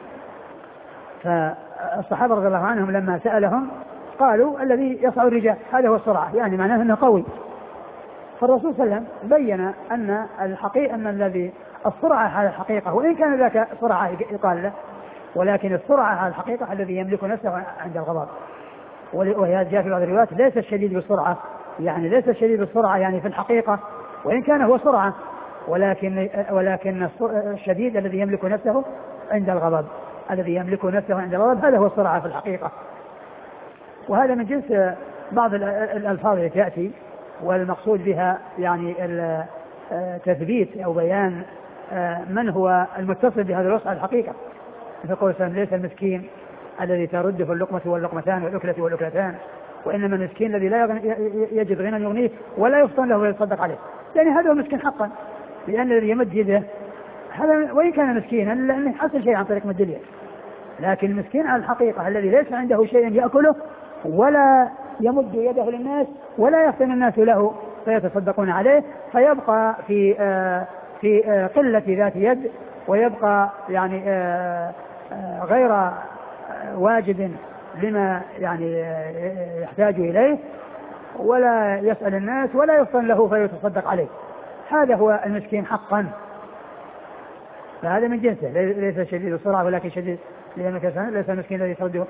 فالصحابة رضي الله عنهم لما سألهم قالوا الذي يصعد الرجال هذا هو السرعة، يعني معناه أنه قوي. فالرسول صلى الله عليه وسلم بين أن الحقيقة أن الذي السرعة على الحقيقة، وإن كان ذاك سرعة يقال له، ولكن السرعة على الحقيقة الذي يملك نفسه عند الغضب. وهذا جاء في بعض الروايات ليس الشديد بالسرعة، يعني ليس الشديد بالسرعة يعني في الحقيقة، وإن كان هو سرعة، ولكن ولكن الشديد الذي يملك نفسه عند الغضب، الذي يملك نفسه عند الغضب هذا هو السرعة في الحقيقة. وهذا من جنس بعض الألفاظ التي تأتي والمقصود بها يعني تثبيت أو بيان من هو المتصل بهذا الوصف على الحقيقة. فقول ليس المسكين الذي ترده اللقمة واللقمتان والأكلة والأكلتان، وإنما المسكين الذي لا يجد غنى يغنيه ولا يفطن له ويتصدق عليه، يعني هذا هو مسكين حقا، لأن الذي يمد يده هذا وإن كان مسكينا لأنه يحصل شيء عن طريق مد اليد، لكن المسكين على الحقيقة الذي ليس عنده شيء يأكله ولا يمد يده للناس ولا يفطن الناس له فيتصدقون عليه، فيبقى في آه في آه قلة ذات يد، ويبقى يعني آه آه غير آه واجب لما يعني آه يحتاج إليه، ولا يسأل الناس ولا يفطن له فيتصدق عليه. هذا هو المسكين حقا، فهذا من جنسه، ليس شديد الصراع ولكن شديد لأنك ليس المسكين الذي ترده.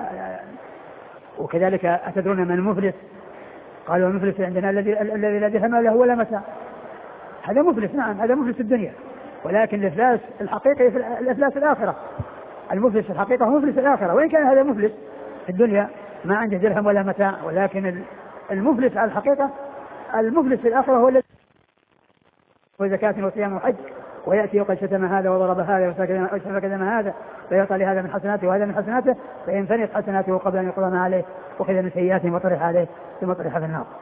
وكذلك أتدرون من المفلس؟ قالوا المفلس عندنا الذي الذي لا درهم له ولا متاع، هذا مفلس. نعم هذا مفلس الدنيا، ولكن الإفلاس الحقيقي في الإفلاس الآخرة. المفلس الحقيقة هو مفلس الآخرة، وإن كان هذا مفلس في الدنيا ما عنده درهم ولا متاع، ولكن المفلس على الحقيقة المفلس في الآخرة هو الذي وزكاة وصيام وحج ويأتي وقد شتم هذا وضرب هذا وسفك دم هذا فيعطى لهذا من حسناته وهذا من حسناته، فإن فنيت حسناته قبل أن يقضى ما عليه وخذ من سيئاته وطرح عليه ثم طرح في النار.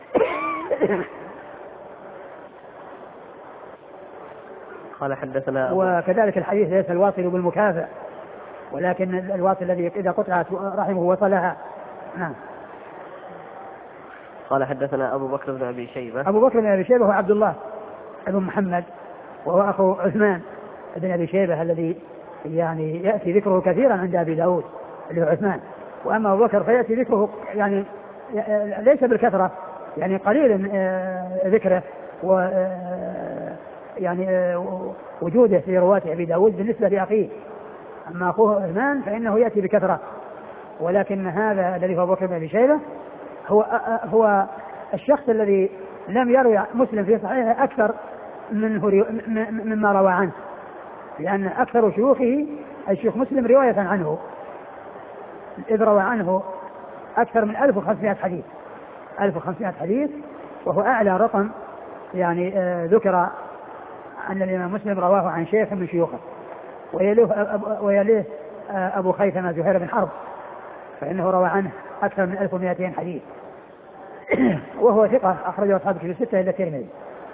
قال حدثنا. وكذلك الحديث ليس الواصل بالمكافئ، ولكن الواصل الذي إذا قطعت رحمه وصلها. نعم. قال حدثنا أبو بكر بن أبي شيبة. أبو بكر بن أبي شيبة هو عبد الله ابن محمد، وهو أخو عثمان بن أبي شيبة الذي يعني يأتي ذكره كثيرا عند أبي داود اللي هو عثمان. وأما أبو بكر فيأتي ذكره يعني ليس بالكثرة، يعني قليل ذكره و يعني وجوده في رواة أبي داود بالنسبة لأخيه. أما أخوه عثمان فإنه يأتي بكثرة، ولكن هذا الذي هو أبو بكر بن أبي شيبة هو هو الشخص الذي لم يروي مسلم في صحيحه أكثر منه مما روى عنه، لأن أكثر شيوخه أي شيوخ مسلم رواية عنه، إذ روى عنه أكثر من ألف وخمسمائة حديث ألف وخمسمائة حديث، وهو أعلى رقم يعني آه ذكر أن الإمام مسلم رواه عن شيخ من شيوخه. ويليه, ويليه آه أبو خيثمة زهير بن حرب فإنه روى عنه أكثر من ألف ومئتين حديث وهو ثقة أخرجه أصحاب الكتب الستة إلا الترمذي.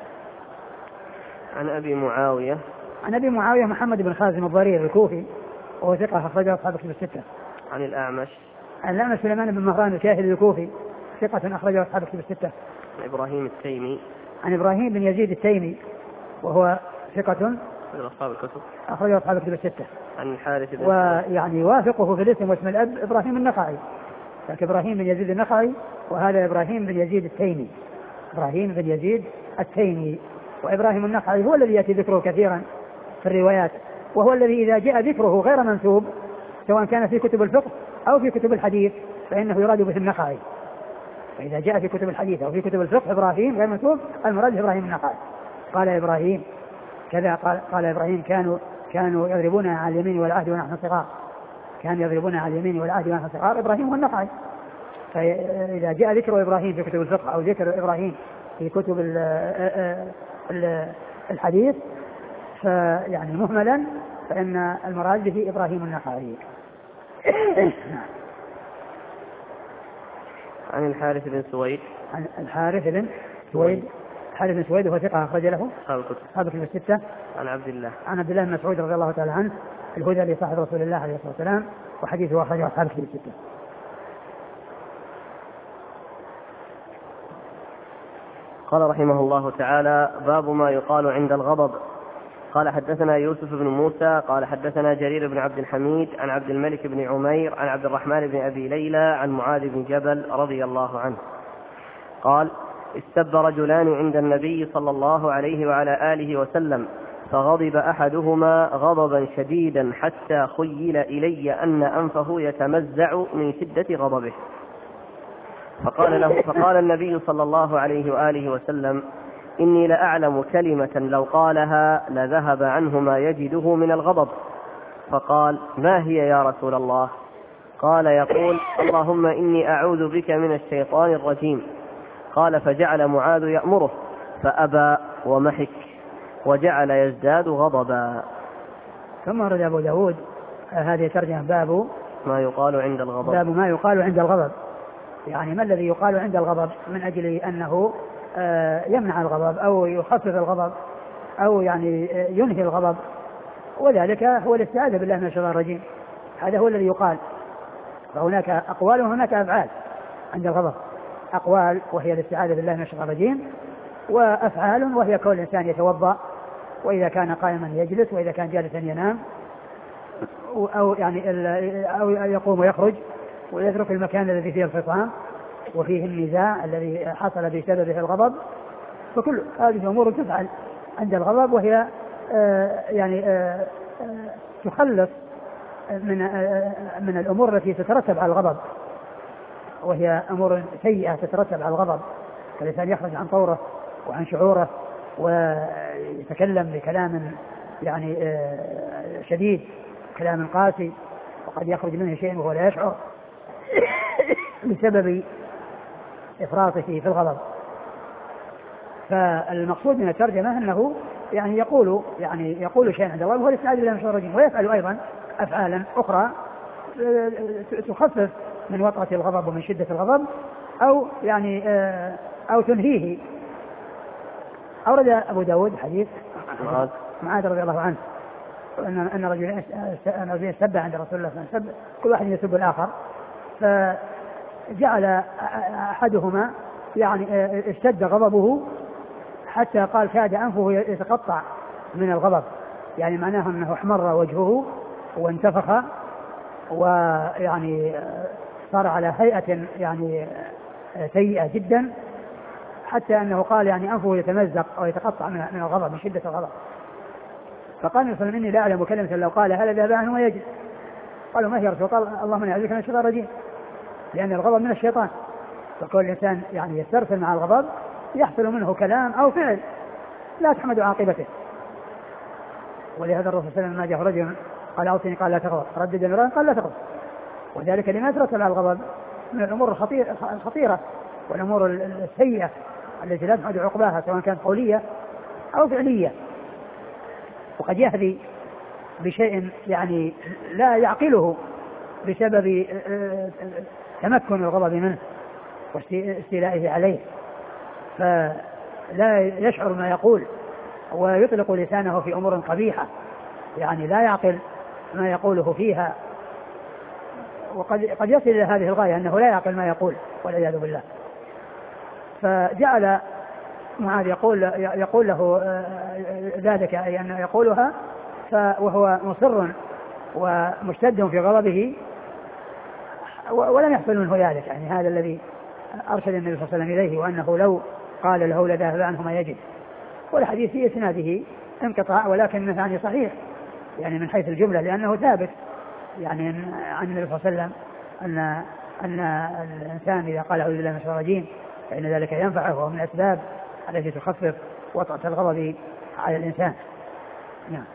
عن أبي معاوية. عن أبي معاوية محمد بن خازم الضرير الكوفي وهو ثقة أخرجه أصحاب الكتب الستة. عن الأعمش. عن الأعمش سليمان بن مهران الكاهلي الكوفي ثقة أخرجه أصحاب الكتب الستة. عن إبراهيم التيمي. عن إبراهيم بن يزيد التيمي وهو ثقة أصحاب الكتب أخرجه أصحاب الكتب الستة. عن الحارث بن ويعني يوافقه في الاسم واسم الأب إبراهيم النخعي، لكن إبراهيم بن يزيد النخعي وهذا إبراهيم بن يزيد التيمي. إبراهيم بن يزيد التيمي وإبراهيم النخعي هو الذي يأتي ذكره كثيرا في الروايات، وهو الذي إذا جاء ذكره غير منسوب سواء كان في كتب الفقه أو في كتب الحديث فإنه يراد به النخعي. فإذا جاء في كتب الحديث أو في كتب الفقه إبراهيم غير منسوب المراد إبراهيم النخعي. قال إبراهيم كذا قال, قال إبراهيم كانوا كانوا يضربوننا على اليمين والعهد ونحن صغار كانوا يضربوننا على اليمين والعهد ونحن صغار إبراهيم هو النخعي. فإذا جاء ذكر إبراهيم في كتب الفقه أو ذكر إبراهيم في كتب ال ال الحديث فيعني مهملا فإن المراد به إبراهيم النخعي. عن الحارث بن سويد. عن الحارث بن سويد الحارث بن سويد هو ثقة أخرج له أصحاب الكتب الستة. عن عبد الله عن عبد الله بن مسعود رضي الله تعالى عنه الهذلي صاحب رسول الله عليه الصلاة والسلام وحديثه أخرجه أصحاب الكتب الستة. قال رحمه الله تعالى: باب ما يقال عند الغضب. قال حدثنا يوسف بن موسى قال حدثنا جرير بن عبد الحميد عن عبد الملك بن عمير عن عبد الرحمن بن أبي ليلى عن معاذ بن جبل رضي الله عنه قال: استب رجلان عند النبي صلى الله عليه وعلى آله وسلم فغضب أحدهما غضبا شديدا حتى خيل إلي أن أنفه يتمزع من شدة غضبه، فقال له فقال النبي صلى الله عليه وآله وسلم: إني لأعلم كلمة لو قالها لذهب عنه ما يجده من الغضب. فقال: ما هي يا رسول الله؟ قال: يقول: اللهم إني أعوذ بك من الشيطان الرجيم. قال: فجعل معاذ يأمره فأبى ومحك وجعل يزداد غضبا. ثم رد أبو داود هذه ترجمة باب ما يقال عند الغضب. باب ما يقال عند الغضب. يعني ما الذي يقال عند الغضب من أجل أنه يمنع الغضب أو يخفف الغضب أو يعني ينهي الغضب، وذلك هو الاستعاذة بالله من الشيطان الرجيم. هذا هو الذي يقال. فهناك أقوال وهناك أفعال عند الغضب، أقوال وهي الاستعاذة بالله من الشيطان الرجيم، وأفعال وهي كون الإنسان يتوضأ، وإذا كان قائما يجلس، وإذا كان جالسا ينام، أو يعني أو يقوم ويخرج ويترك المكان الذي فيه الخصام وفيه النزاع الذي حصل بسببه الغضب. فكل هذه أمور تفعل عند الغضب، وهي آه يعني آه آه تخلص من آه من الأمور التي تترتب على الغضب، وهي أمور سيئة تترتب على الغضب، كالإنسان يخرج عن طوره وعن شعوره ويتكلم بكلام يعني آه شديد، كلام قاسي، وقد يخرج منه شيء وهو لا يشعر بسبب إفراطه في الغضب. فالمقصود من الترجمة أنه يعني يقول يعني يقول شيئا عند الله وهو الاستعاذة بالله من الشيطان الرجيم، ويفعل أيضا أفعالا أخرى تخفف من وطأة الغضب ومن شدة الغضب، أو يعني أو تنهيه. أورد أبو داود حديث معاذ رضي الله عنه أن أن رجلين أن رجلين سب عند رسول الله صلى الله عليه وسلم، كل واحد يسب الآخر، فجعل أحدهما يعني اشتد غضبه حتى قال كاد أنفه يتقطع من الغضب، يعني معناه أنه احمر وجهه وانتفخ ويعني صار على هيئة يعني سيئة جدا، حتى أنه قال يعني أنفه يتمزق أو يتقطع من الغضب من شدة الغضب. فقال النبي صلى الله عليه وسلم إني لا أعلم كلمة لو قال هل ذهب عنه ويجد. قالوا ما هي رسول؟ قال اللهم أعوذ بك من الشيطان الرجيم، لأن الغضب من الشيطان، فكل الإنسان يعني يسترسل مع الغضب يحصل منه كلام أو فعل لا تحمد عاقبته. ولهذا الرسول صلى الله عليه وسلم ما جاء رجل قال أوصني قال لا تغضب، ردد مرارا قال لا تغضب، وذلك لما يترتب على الغضب من الأمور الخطيرة, الخطيرة والأمور السيئة التي لا تحمد عقباها سواء كانت قولية أو فعلية. وقد يهدي بشيء يعني لا يعقله بسبب تمكن الغضب منه واستيلائه عليه، فلا يشعر ما يقول ويطلق لسانه في أمور قبيحة، يعني لا يعقل ما يقوله فيها، وقد قد يصل إلى هذه الغاية أنه لا يعقل ما يقول والعياذ بالله. فجعل معاذ يقول يقول له ذلك، أي أنه يقولها وهو مصر ومشتد في غضبه ولم يحصل منه ذلك، يعني هذا الذي أرشد النبي صلى الله عليه وسلم إليه، وأنه لو قال له لذهب عنه ما يجد. والحديث في إسناده انقطاع، ولكن يعني صحيح يعني من حيث الجملة، لأنه ثابت يعني عن النبي صلى الله عليه وسلم أن أن الإنسان إذا قال أعوذ بالله من الشيطان الرجيم فإن ذلك ينفعه، وهو من الأسباب التي تخفف وطأة الغضب على الإنسان. نعم.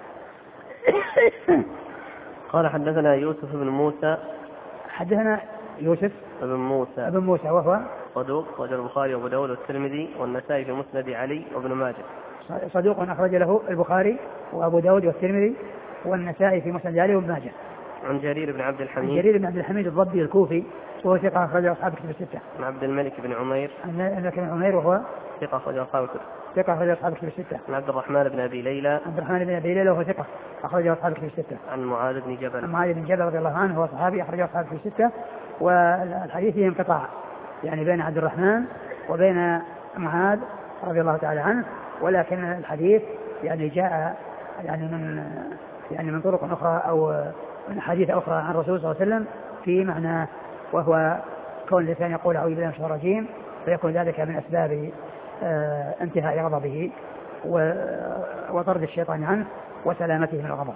قال حدثنا يوسف بن موسى. حدثنا يوسف بن موسى بن موسى وهو صدوق، أخرج البخاري وأبو داود والترمذي والنسائي في مسند علي وابن ماجه. صدوق أخرج له البخاري وأبو داود والترمذي والنسائي في مسند علي وابن ماجه. عن جرير بن عبد الحميد. عن جرير بن عبد الحميد الضبي الكوفي وهو ثقة أخرج أصحاب الكتب الستة. عن عبد الملك بن عمير. عن الملك بن عمير وهو ثقة أخرج أصحاب الكتب. ثقة أخرج أصحاب الكتب الستة. عن عبد الرحمن بن أبي ليلى. عبد الرحمن بن أبي ليلى وهو ثقة أخرج أصحاب الكتب الستة. عن معاذ بن جبل. عن معاذ بن جبل رضي الله عنه هو صحابي أخرج أصحاب الكتب الستة. والحديث فيه انقطاع يعني بين عبد الرحمن وبين معاذ رضي الله تعالى عنه، ولكن الحديث يعني جاء يعني من يعني من طرق أخرى أو من حديث أخرى عن الرسول صلى الله عليه وسلم في معنى، وهو كون الإنسان يقول أعوذ بالله من الشيطان الرجيم فيكون ذلك من أسباب آه انتهاء غضبه وطرد الشيطان عنه وسلامته من الغضب.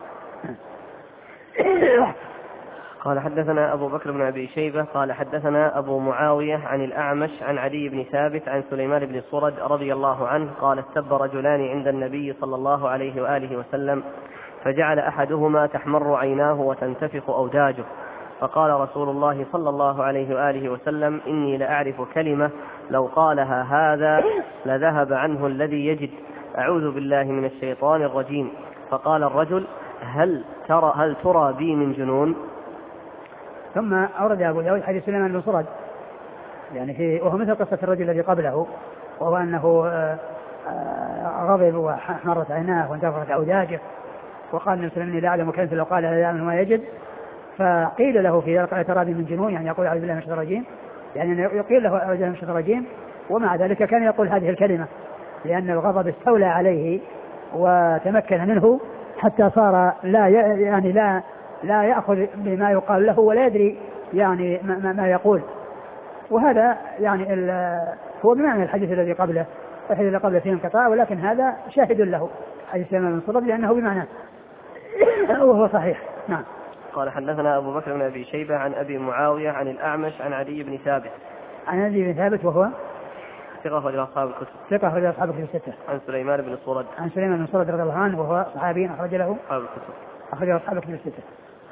قال حدثنا أبو بكر بن أبي شيبة قال حدثنا أبو معاوية عن الأعمش عن عدي بن ثابت عن سليمان بن صرد رضي الله عنه قال استب رجلان عند النبي صلى الله عليه وآله وسلم فجعل أحدهما تحمر عيناه وتنتفخ أوداجه، فقال رسول الله صلى الله عليه وآله وسلم إني لأعرف كلمة لو قالها هذا لذهب عنه الذي يجد، أعوذ بالله من الشيطان الرجيم. فقال الرجل هل ترى, هل ترى بي من جنون؟ ثم أورد أبو داود حديث سليمان بن صرد يعني في وهو مثل قصة الرجل الذي قبله، وهو أنه غضب وحمرت عيناه وانتفخت أوداجه وقال النبي صلى الله عليه وسلم: لا أعلم كيف لو قال لا يعلم ما يجد. فقيل له في ذلك اعتراض من جنون، يعني يقول: أعوذ بالله من الشيطان الرجيم، يعني يقيل له: أعوذ بالله من الشيطان الرجيم، ومع ذلك كان يقول هذه الكلمة لأن الغضب استولى عليه وتمكن منه حتى صار لا يعني لا لا يأخذ بما يقال له ولا يدري يعني ما, ما يقول. وهذا يعني هو بمعنى الحديث الذي قبله، الحديث الذي قبله فيه انقطاع، ولكن هذا شاهد له حديث سلمان بن صلب لأنه بمعنى وهو صحيح. نعم. قال: حدثنا أبو بكر بن أبي شيبة عن أبي معاوية عن الأعمش عن عدي بن ثابت عن عدي بن ثابت وهو ثقة أخرج أصحاب الكتب ثقة أخرج أصحاب الكتب الستة. عن سليمان بن صرد عن سليمان بن صرد رضي الله عنه وهو صحابي أخرج له أصحاب الكتب أخرج أصحاب الكتب الستة.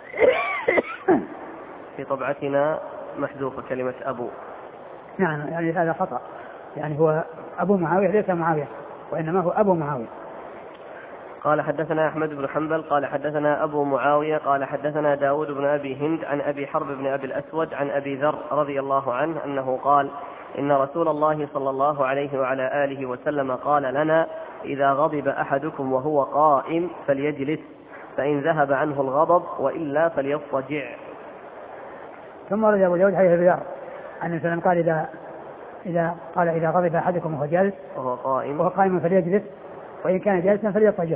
في طبعتنا محذوفة كلمة أبو. نعم، يعني هذا خطأ، يعني هو أبو معاوية ليس معاوية، وإنما هو أبو معاوية. قال: حدثنا أحمد بن حنبل قال حدثنا أبو معاوية قال حدثنا داود بن أبي هند عن أبي حرب بن أبي الأسود عن أبي ذر رضي الله عنه أنه قال: إن رسول الله صلى الله عليه وعلى آله وسلم قال لنا: إذا غضب أحدكم وهو قائم فليجلس، فإن ذهب عنه الغضب وإلا فليضطجع. ثم ورد أبو داود حديث أبي ذر عن النبي صلى الله عليه وسلم قال: إذا إذا قال إذا غضب أحدكم وهو جالس وهو قائم وهو قائم فليجلس، وإن كان جالسا فليضطجع.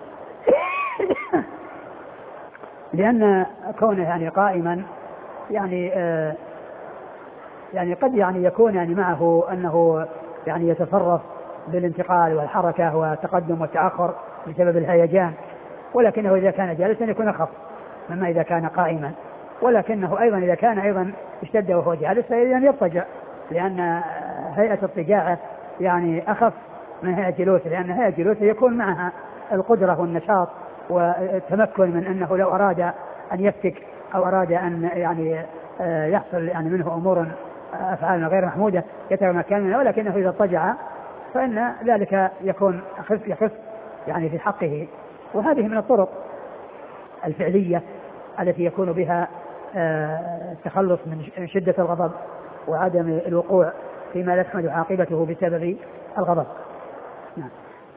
لأن كونه يعني قائما يعني آه يعني قد يعني يكون يعني معه أنه يعني يتصرف بالانتقال والحركة والتقدم والتأخر بسبب الهيجان، ولكنه إذا كان جالسا يكون أخف مما إذا كان قائما، ولكنه أيضا إذا كان أيضا اشتد وهو جالس فإذا يضطجع، لأن هيئة اضطجاعه يعني أخف من هيئة جلوسه، لأن هيئة جلوسه يكون معها القدرة والنشاط والتمكن من أنه لو أراد أن يفتك أو أراد أن يعني يحصل يعني منه أمور أفعال غير محمودة يتمكن منها، ولكنه إذا اضطجع فإن ذلك يكون يخف يعني في حقه. وهذه من الطرق الفعلية التي يكون بها التخلص من شدة الغضب وعدم الوقوع فيما لا تحمد عاقبته بسبب الغضب. نعم.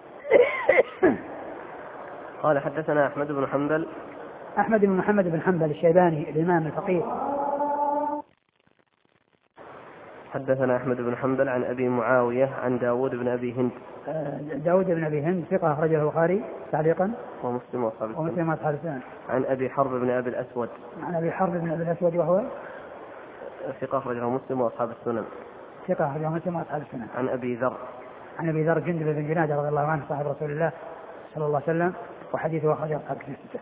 قال: حدثنا أحمد بن حنبل أحمد بن محمد بن حنبل الشيباني الإمام الفقيه. حدثنا أحمد بن حنبل عن أبي معاوية عن داود بن أبي هند. داود بن أبي هند ثقة أخرجه البخاري تعليقا ومسلم وأصحاب السنن. ومسلم وأصحاب السنن. عن أبي حرب بن أبي الأسود. عن أبي حرب بن أبي الأسود وهو ثقة أخرجه مسلم وأصحاب السنن. ثقة أخرجه مسلم وأصحاب السنن. عن أبي ذر. عن أبي ذر جندب بن جنادة رضي الله عنه صاحب رسول الله صلى الله عليه وسلم، وحديثه أخرجه أصحاب الستة.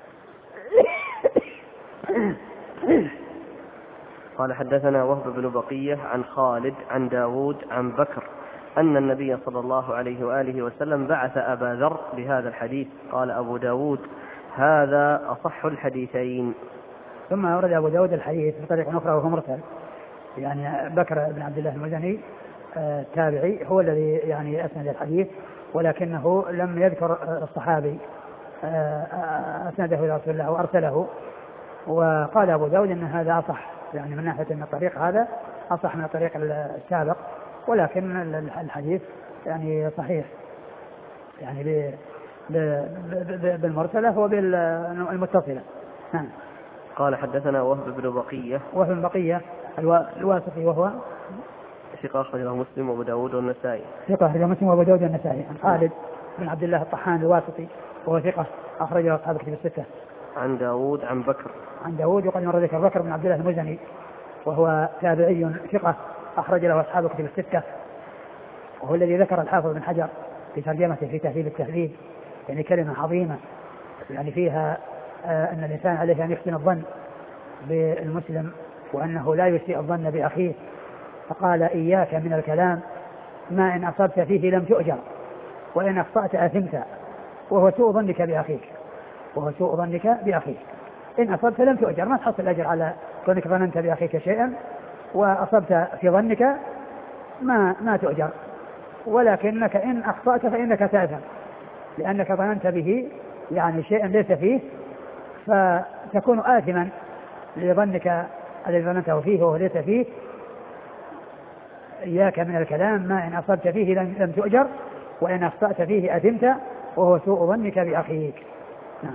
قال: حدثنا وهب بن بقية عن خالد عن داود عن بكر أن النبي صلى الله عليه وآله وسلم بعث أبا ذر بهذا الحديث. قال أبو داود: هذا أصح الحديثين. ثم أورد أبو داود الحديث بطريقة أخرى وهو مرسل، يعني بكر بن عبد الله المزني التابعي هو الذي يعني أسند الحديث، ولكنه لم يذكر الصحابي أسنده إلى رسول الله وأرسله. وقال أبو داود أن هذا أصح، يعني من ناحية أن الطريق هذا أصح من الطريق السابق، ولكن الحديث يعني صحيح يعني بالمرسلة وبالمتصلة. نعم. قال: حدثنا وهب بن بقية وهب بن بقية الواسطي وهو ثقة أخرجه مسلم وأبو داود والنسائي. ثقة أخرجه مسلم وأبو داود والنسائي. عن خالد بن عبد الله الطحان الواسطي وهو ثقة أخرجه أصحاب الكتب الستة. عن داود عن بكر عن داود وقد مر ذكر بكر بن عبد الله المزني وهو تابعي ثقة أخرج له أصحاب الكتب الستة، وهو الذي ذكر الحافظ بن حجر في ترجمته في تهذيب التهذيب، يعني كلمة عظيمة يعني فيها آه أن الإنسان عليه أن يحسن الظن بالمسلم وأنه لا يسيء الظن بأخيه، فقال: إياك من الكلام ما إن أصبت فيه لم تؤجر وإن أخطأت أثمت، وهو سوء ظنك بأخيك وهو سوء ظنك بأخيك إن أصبت لم تؤجر، ما تحصل الأجر على كونك ظننت بأخيك شيئا وأصبت في ظنك ما ما تؤجر، ولكنك إن أخطأت فإنك تأثم لأنك ظننت به يعني شيئا ليس فيه، فتكون آثما لظنك الذي ظننته فيه وهو ليس فيه، إياك من الكلام ما إن أصبت فيه لم تؤجر وإن أخطأت فيه أثمت وهو سوء ظنك بأخيك. نعم.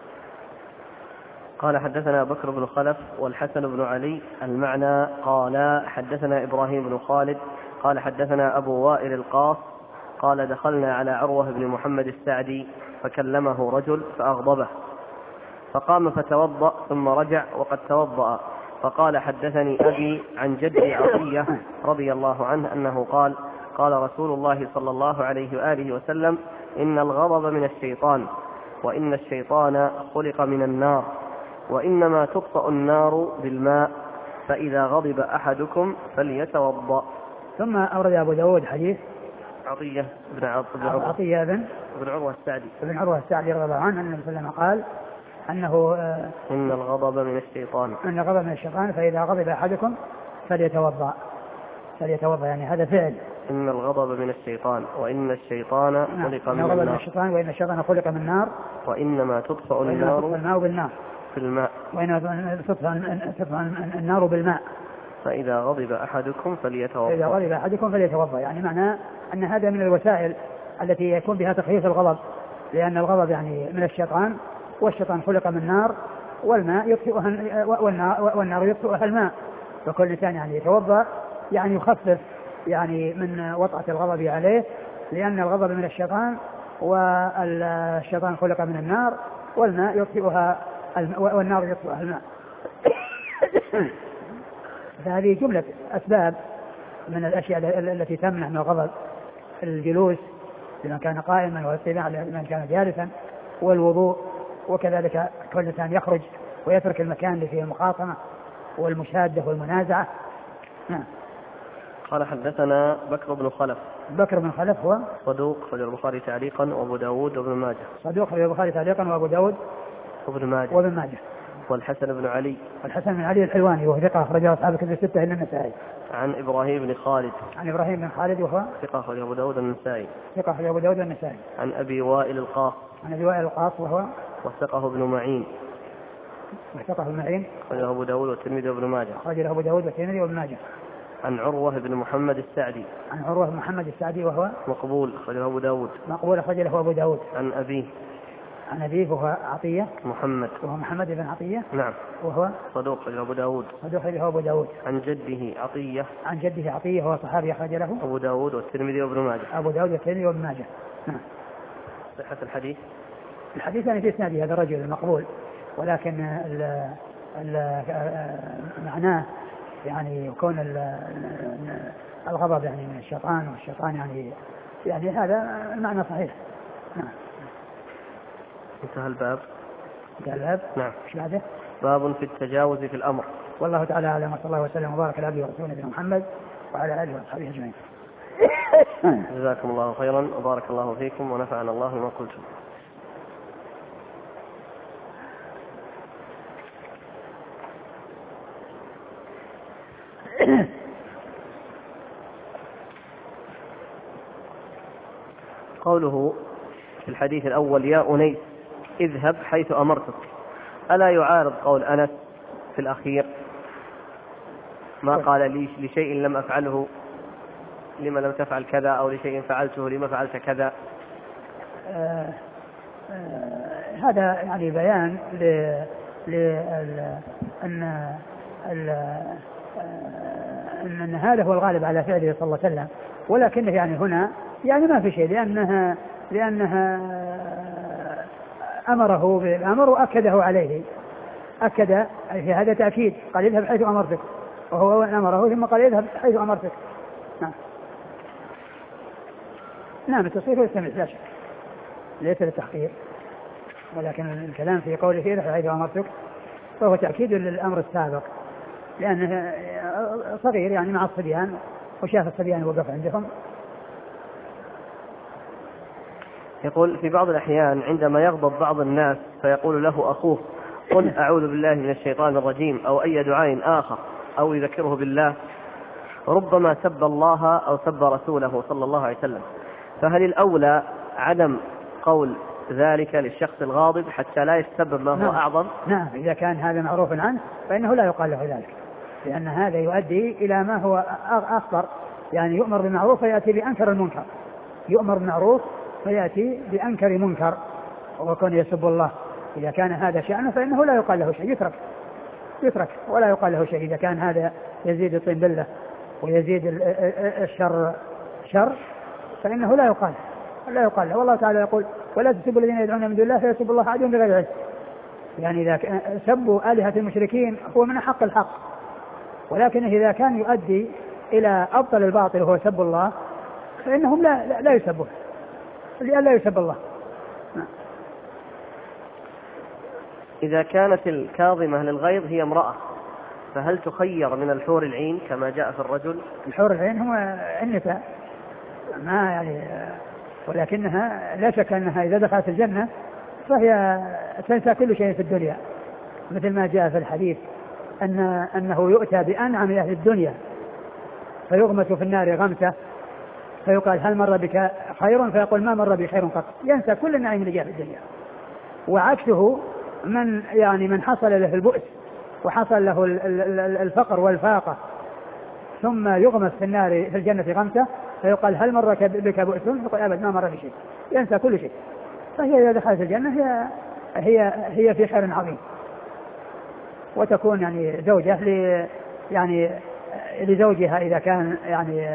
قال حدثنا بكر بن خلف والحسن بن علي المعنى قال حدثنا إبراهيم بن خالد قال حدثنا أبو وائل القاص قال دخلنا على عروة بن محمد السعدي فكلمه رجل فأغضبه فقام فتوضأ ثم رجع وقد توضأ فقال حدثني أبي عن جدي عطية رضي الله عنه أنه قال قال رسول الله صلى الله عليه وآله وسلم إن الغضب من الشيطان وإن الشيطان خلق من النار وإنما تطفأ النار بالماء فإذا غضب أحدكم فليتوضأ. ثم أورد أبو داود حديث عطية بن عطية بن بن عروة السعدي بن عروة السعدي رضي الله عنه أن النبي صلى الله عليه وسلم قال أنه إن الغضب من الشيطان إن الغضب من الشيطان فإذا غضب أحدكم فليتوضأ فليتوضأ يعني هذا فعل. إن الغضب من الشيطان وإن الشيطان خلق من النار. من الشيطان وإن الشيطان خلق من النار وإنما تطفأ النار الماء بالنار في الماء وإنما تطفأ النار بالماء فإذا غضب أحدكم فليتوضأ. إذا غضب أحدكم فليتوضأ يعني معناه أن هذا من الوسائل التي يكون بها تخفيف الغضب لأن الغضب يعني من الشيطان والشيطان خلق من النار والماء يطفئها والنار, والنار يطفئها الماء فكل إنسان يعني يتوضأ يعني يخفف يعني من وطأة الغضب عليه لأن الغضب من الشيطان والشيطان خلق من النار والماء يطفئها والنار يطفئها الماء. فهذه جملة أسباب من الأشياء التي تمنع من الغضب الجلوس لمن كان قائما والاستماع لمن كان جالسا والوضوء وكذلك كل إنسان يخرج ويترك المكان اللي فيه المخاصمة والمشادة والمنازعة. نعم. قال حدثنا بكر بن خلف. بكر بن خلف هو صدوق خرج البخاري تعليقا وابو داود وابن ماجه. صدوق خرج البخاري تعليقا وابو داود وابن ماجه. وابن ماجه. والحسن بن علي. الحسن بن علي الحلواني وهو ثقة أخرجه أصحاب الكتب الستة إلا النسائي. عن إبراهيم بن خالد. عن إبراهيم بن خالد وهو ثقة أخرجه أبو داود النسائي. ثقة أخرجه أبو داود النسائي. عن أبي وائل القاص. عن أبي وائل القاص وهو وثقه ابن معين. وثقه ابن معين. أخرجه أبو داود والترمذي وابن ماجه. أخرجه أبو داود والترمذي وابن ماجه. عن عروة بن محمد السعدي. عن عروة بن محمد السعدي وهو مقبول أخرجه أبو داود. مقبول أخرجه أبو داود. عن أبيه. عن أبيه وهو عطية. محمد. وهو محمد بن عطية. نعم. وهو صدوق أخرجه أبو داود. صدوق أخرجه أبو داود. عن جده عطية. عن جده عطية وهو صحابي أخرج له أبو داود والترمذي وابن ماجه. أبو داود والترمذي وابن ماجه. نعم. صحة الحديث. الحديث يعني في إسناد هذا الرجل المقبول ولكن ال ال معناه يعني يكون الغضب يعني من الشيطان والشيطان يعني يعني هذا المعنى صحيح. نعم. انتهى الباب. انتهى الباب. نعم. ايش بعده؟ باب في التجاوز في الأمر. والله تعالى أعلم وصلى الله وسلم وبارك على عبده ورسوله نبينا محمد وعلى آله وصحبه أجمعين. جزاكم الله خيرا وبارك الله فيكم ونفعنا الله بما قلتم. قوله في الحديث الأول يا أنيس اذهب حيث أمرتك ألا يعارض قول أنس في الأخير ما قال لي لشيء لم أفعله لما لم تفعل كذا أو لشيء فعلته لما فعلت كذا. آه آه هذا يعني بيان ل أن أن هذا هو الغالب على فعله صلى الله عليه وسلم ولكنه يعني هنا يعني ما في شيء لأنها لأنها أمره بالأمر وأكده عليه أكد في هذا تأكيد قال اذهب حيث أمرتك وهو أمره ثم قال اذهب حيث أمرتك. نعم. نعم التصريف يستمر لا شك ليس للتحقير ولكن الكلام في قوله اذهب حيث أمرتك فهو تأكيد للأمر السابق لأنه صغير يعني مع الصبيان وشاف الصبيان وقف عندهم. يقول في بعض الأحيان عندما يغضب بعض الناس فيقول له أخوه قل أعوذ بالله من الشيطان الرجيم أو أي دعاء آخر أو يذكره بالله ربما سب الله أو سب رسوله صلى الله عليه وسلم فهل الأولى عدم قول ذلك للشخص الغاضب حتى لا يتسبب ما هو نعم. أعظم؟ نعم إذا كان هذا معروف عنه فإنه لا يقال له ذلك لأن هذا يؤدي إلى ما هو أخطر يعني يؤمر بالمعروف فيأتي بأنكر المنكر، يؤمر بالمعروف فيأتي بأنكر منكر ويكون يسب الله. إذا كان هذا شأنه فإنه لا يقال له شيء، يترك يترك ولا يقال له شيء. إذا كان هذا يزيد الطين بلة ويزيد الشر شر فإنه لا يقال لا يقال له. والله تعالى يقول ولا تسبوا الذين يدعون من دون الله فيسبوا الله عدوا بغير علم. يعني إذا سبوا آلهة المشركين هو من حق الحق، ولكن إذا كان يؤدي إلى أبطل الباطل وهو سب الله فإنهم لا لا, لا يسبون لأن لا يسب الله. إذا كانت الكاظمة للغيظ هي امرأة فهل تخير من الحور العين كما جاء في الرجل؟ الحور العين هو النساء ما يعني، ولكنها لا شك أنها إذا دخلت الجنة فهي تنسى كل شيء في الدنيا، مثل ما جاء في الحديث أن أنه يؤتى بأنعم أهل الدنيا فيغمس في النار غمسة فيقال هل مر بك خير؟ فيقول ما مر بي خير قط، ينسى كل النعيم اللي جاء في الدنيا. وعكسه من يعني من حصل له البؤس وحصل له الفقر والفاقة ثم يغمس في النار في الجنة غمسة فيقال هل مر بك بؤس؟ يقول أبد ما مر بشيء، ينسى كل شيء. فهي إذا دخلت الجنة هي هي هي في خير عظيم، وتكون يعني زوجة ل يعني لزوجها إذا كان يعني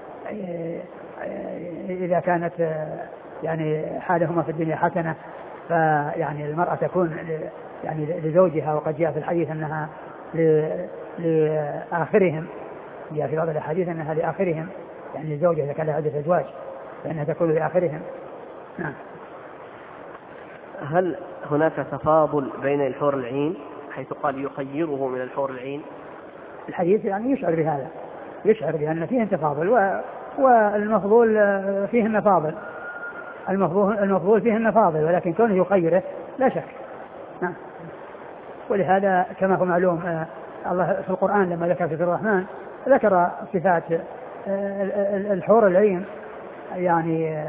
إذا كانت يعني حالهما في الدنيا حسنة فيعني المرأة تكون يعني لزوجها. وقد جاء في الحديث أنها لآخرهم، جاء في بعض الحديث أنها لآخرهم يعني لزوجها إذا كان لها عدة أزواج فإنها تكون لآخرهم. نعم. هل هناك تفاضل بين الحور العين حيث قال يخيره من الحور العين؟ الحديث يعني يشعر بهذا، يشعر بأن فيه تفاضل والمفضول فيه النفاضل، المفضول المفضول فيه النفاضل، ولكن كونه يخيره لا شك. نعم. ولهذا كما هو معلوم الله في القرآن لما ذكر في الرحمن ذكر صفات الحور العين يعني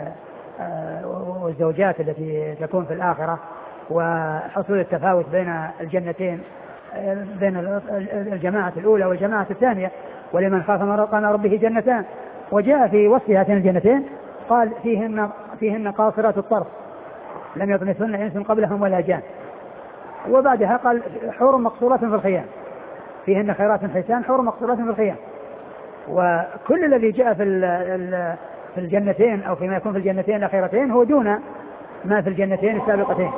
والزوجات التي تكون في الآخرة وحصول التفاوت بين الجنتين بين الجماعة الأولى والجماعة الثانية. ولمن خاف مقام ربه جنتان، وجاء في وصف هاتين الجنتين قال فيهن فيهن قاصرات الطرف لم يطمثهن إنس قبلهم ولا جان، وبعدها قال حور مقصورات في الخيام فيهن خيرات حسان حور مقصورات في الخيام. وكل الذي جاء في في الجنتين أو فيما يكون في الجنتين الأخيرتين هو دون ما في الجنتين السابقتين.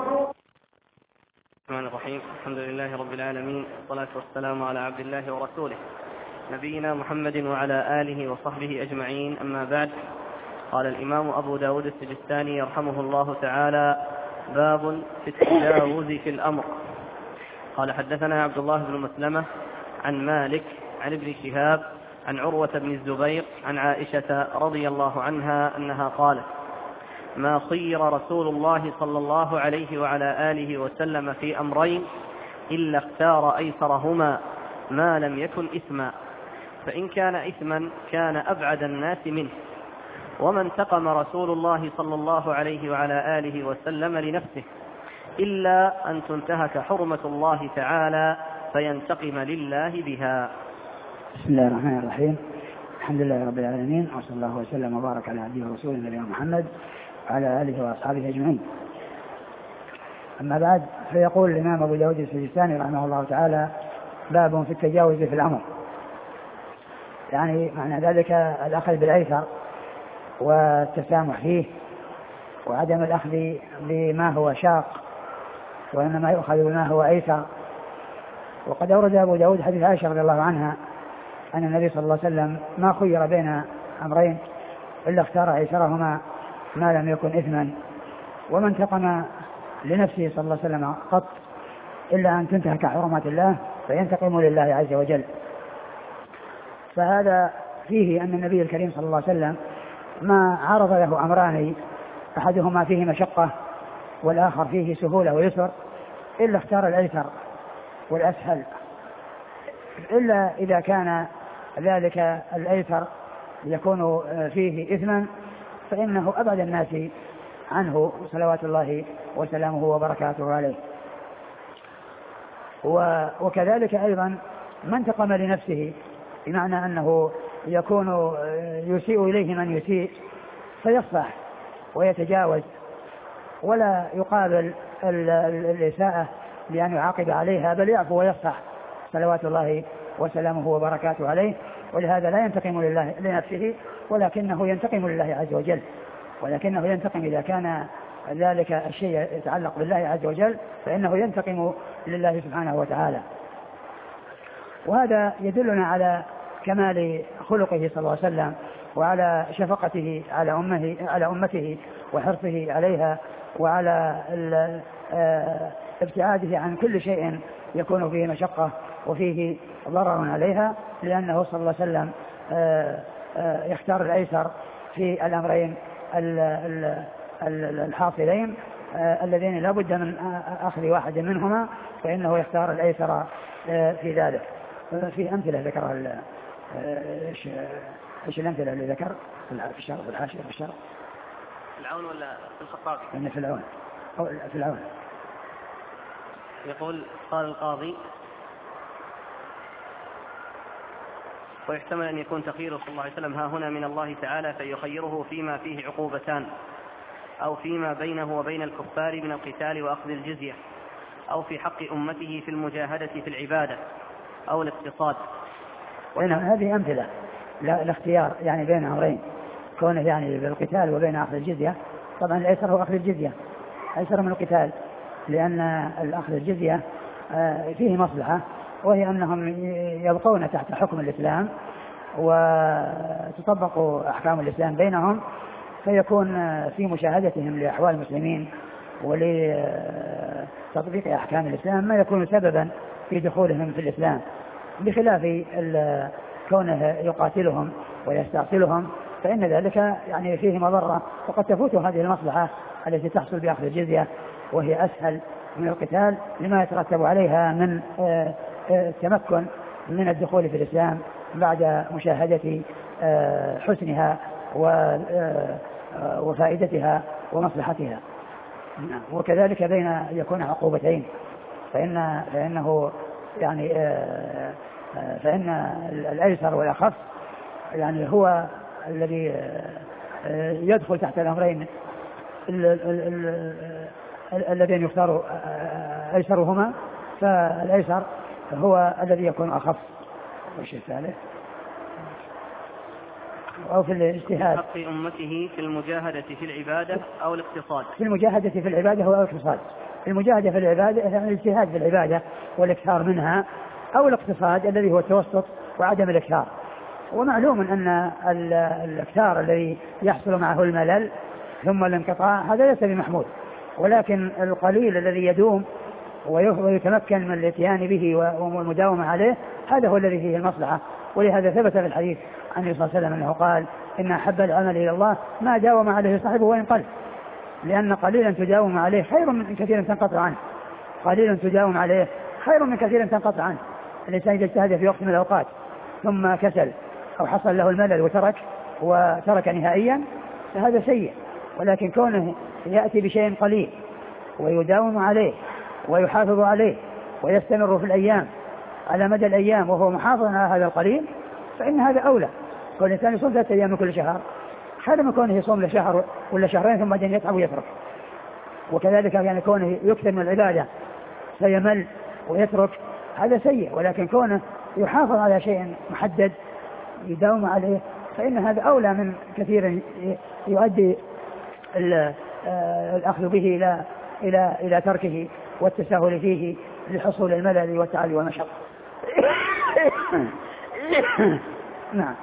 الرحمن الرحيم. الحمد لله رب العالمين، والصلاة والسلام على عبد الله ورسوله نبينا محمد وعلى آله وصحبه أجمعين. أما بعد، قال الإمام أبو داود السجستاني يرحمه الله تعالى: باب في التجاوز في الأمر. قال حدثنا عبد الله بن مسلمة عن مالك عن ابن شهاب عن عروة بن الزبير عن عائشة رضي الله عنها أنها قالت: ما خير رسول الله صلى الله عليه وعلى آله وسلم في أمرين إلا اختار أيسرهما ما لم يكن إثما، فإن كان إثما كان أبعد الناس منه. وما انتقم رسول الله صلى الله عليه وعلى آله وسلم لنفسه إلا أن تنتهك حرمة الله تعالى فينتقم لله بها. بسم الله الرحمن الرحيم. الحمد لله رب العالمين، وصلى الله وسلم وبارك على عبده ورسوله نبينا محمد وعلى آله وأصحابه أجمعين. أما بعد، فيقول الإمام أبو داود السجستاني رحمه الله تعالى: باب في التجاوز في الأمر. يعني معنى ذلك الأخذ بالأيسر والتسامح فيه وعدم الأخذ بما هو شاق، وإنما يؤخذ بما هو أيسر. وقد أورد أبو داود حديث عائشة رضي الله عنها أن النبي صلى الله عليه وسلم ما خير بين أمرين إلا اختار أيسرهما ما لم يكن إثما، وما انتقم لنفسه صلى الله عليه وسلم قط إلا أن تنتهك حرمات الله فينتقم لله عز وجل. فهذا فيه أن النبي الكريم صلى الله عليه وسلم ما عرض له أمران أحدهما فيه مشقة والآخر فيه سهولة ويسر إلا اختار الأيسر والأسهل، إلا إذا كان ذلك الأيسر يكون فيه إثما فإنه أبعد الناس عنه صلوات الله وسلامه وبركاته عليه. وكذلك أيضا ما انتقم لنفسه، بمعنى أنه يكون يسيء إليه من يسيء فيصفح ويتجاوز ولا يقابل الإساءة بأن يعاقب عليها، بل يعفو ويصفح صلوات الله وسلامه وبركاته عليه. ولهذا لا ينتقم لله لنفسه ولكنه ينتقم لله عز وجل، ولكنه ينتقم إذا كان ذلك الشيء يتعلق بالله عز وجل فإنه ينتقم لله سبحانه وتعالى. وهذا يدلنا على كمال خلقه صلى الله عليه وسلم وعلى شفقته على أمه على أمته وحرصه عليها وعلى ابتعاده عن كل شيء يكون فيه مشقة وفيه ضرر عليها، لأنه صلى الله عليه وسلم يختار الأيسر في الأمرين الحاصلين الذين لا بد من أخذ واحد منهما، فإنه يختار الأيسر في ذلك. في أمثلة ذكرها إيش إيش الأمثلة اللي ذكر في الشرح في الحاشية في الشرح العون ولا في الخطابي؟ إن في العون أو في العون. يقول قال القاضي: ويحتمل أن يكون تخييره صلى الله عليه وسلم ها هنا من الله تعالى فيخيره فيما فيه عقوبتان، أو فيما بينه وبين الكفار من القتال وأخذ الجزية، أو في حق أمته في المجاهدة في العبادة أو الاقتصاد. هذه أمثلة لا الاختيار يعني بين أمرين، كونه يعني بالقتال وبين أخذ الجزية. طبعا الأيسر هو أخذ الجزية، أيسر من القتال، لأن الأخذ الجزية فيه مصلحة، وهي أنهم يبقون تحت حكم الإسلام وتطبق أحكام الإسلام بينهم، فيكون في مشاهدتهم لأحوال المسلمين ولتطبيق أحكام الإسلام ما يكون سببا في دخولهم في الإسلام، بخلاف كونه يقاتلهم ويستأصلهم فإن ذلك يعني فيه مضرة، وقد تفوت هذه المصلحة التي تحصل بأخذ الجزية وهي أسهل من القتال لما يترتب عليها من التمكن من الدخول في الإسلام بعد مشاهدة حسنها وفائدتها ومصلحتها. وكذلك بين يكون عقوبتين، فإن فإنه يعني فإن الأيسر والأخف يعني هو الذي يدخل تحت الأمرين الذين يختار أيسرهما، فالأيسر هو الذي يكون أخف. والشيء الثالث أو في الاجتهاد حق أمته في المجاهدة في العبادة أو الاقتصاد. في المجاهدة في العبادة أو الاقتصاد. المجاهدة في العبادة يعني الاجتهاد في العبادة والإكثار منها، أو الاقتصاد الذي هو التوسط وعدم الإكثار. ومعلوم أن الإكثار الذي يحصل معه الملل ثم الانقطاع هذا ليس بمحمود، ولكن القليل الذي يدوم ويتمكن من الاتيان به والمداومة عليه هذا هو الذي فيه المصلحة. ولهذا ثبت في الحديث عن النبي صلى الله عليه وسلم أنه قال: إن أحب العمل إلى الله ما داوم عليه صاحبه وإن قل، لأن قليلا تداوم عليه خير من كثير تنقطع عنه. قليلا تداوم عليه خير من كثير تنقطع عنه. الإنسان إذا اجتهد في وقت من الأوقات ثم كسل أو حصل له الملل وترك وترك نهائيا فهذا سيء، ولكن كونه يأتي بشيء قليل ويداوم عليه ويحافظ عليه ويستمر في الأيام على مدى الأيام وهو محافظ على هذا القليل فإن هذا أولى. كون الإنسان يصوم ثلاثة أيام كل شهر خير من كونه يصوم لشهر ولا شهرين ثم بعدين يتعب ويترك. وكذلك يعني كونه يكثر من العبادة فيمل ويترك هذا سيء، ولكن كونه يحافظ على شيء محدد يداوم عليه فإن هذا أولى من كثير يؤدي الأخذ به إلى إلى إلى تركه والتساهل فيه لحصول الملل والتعب والمشقة. نعم.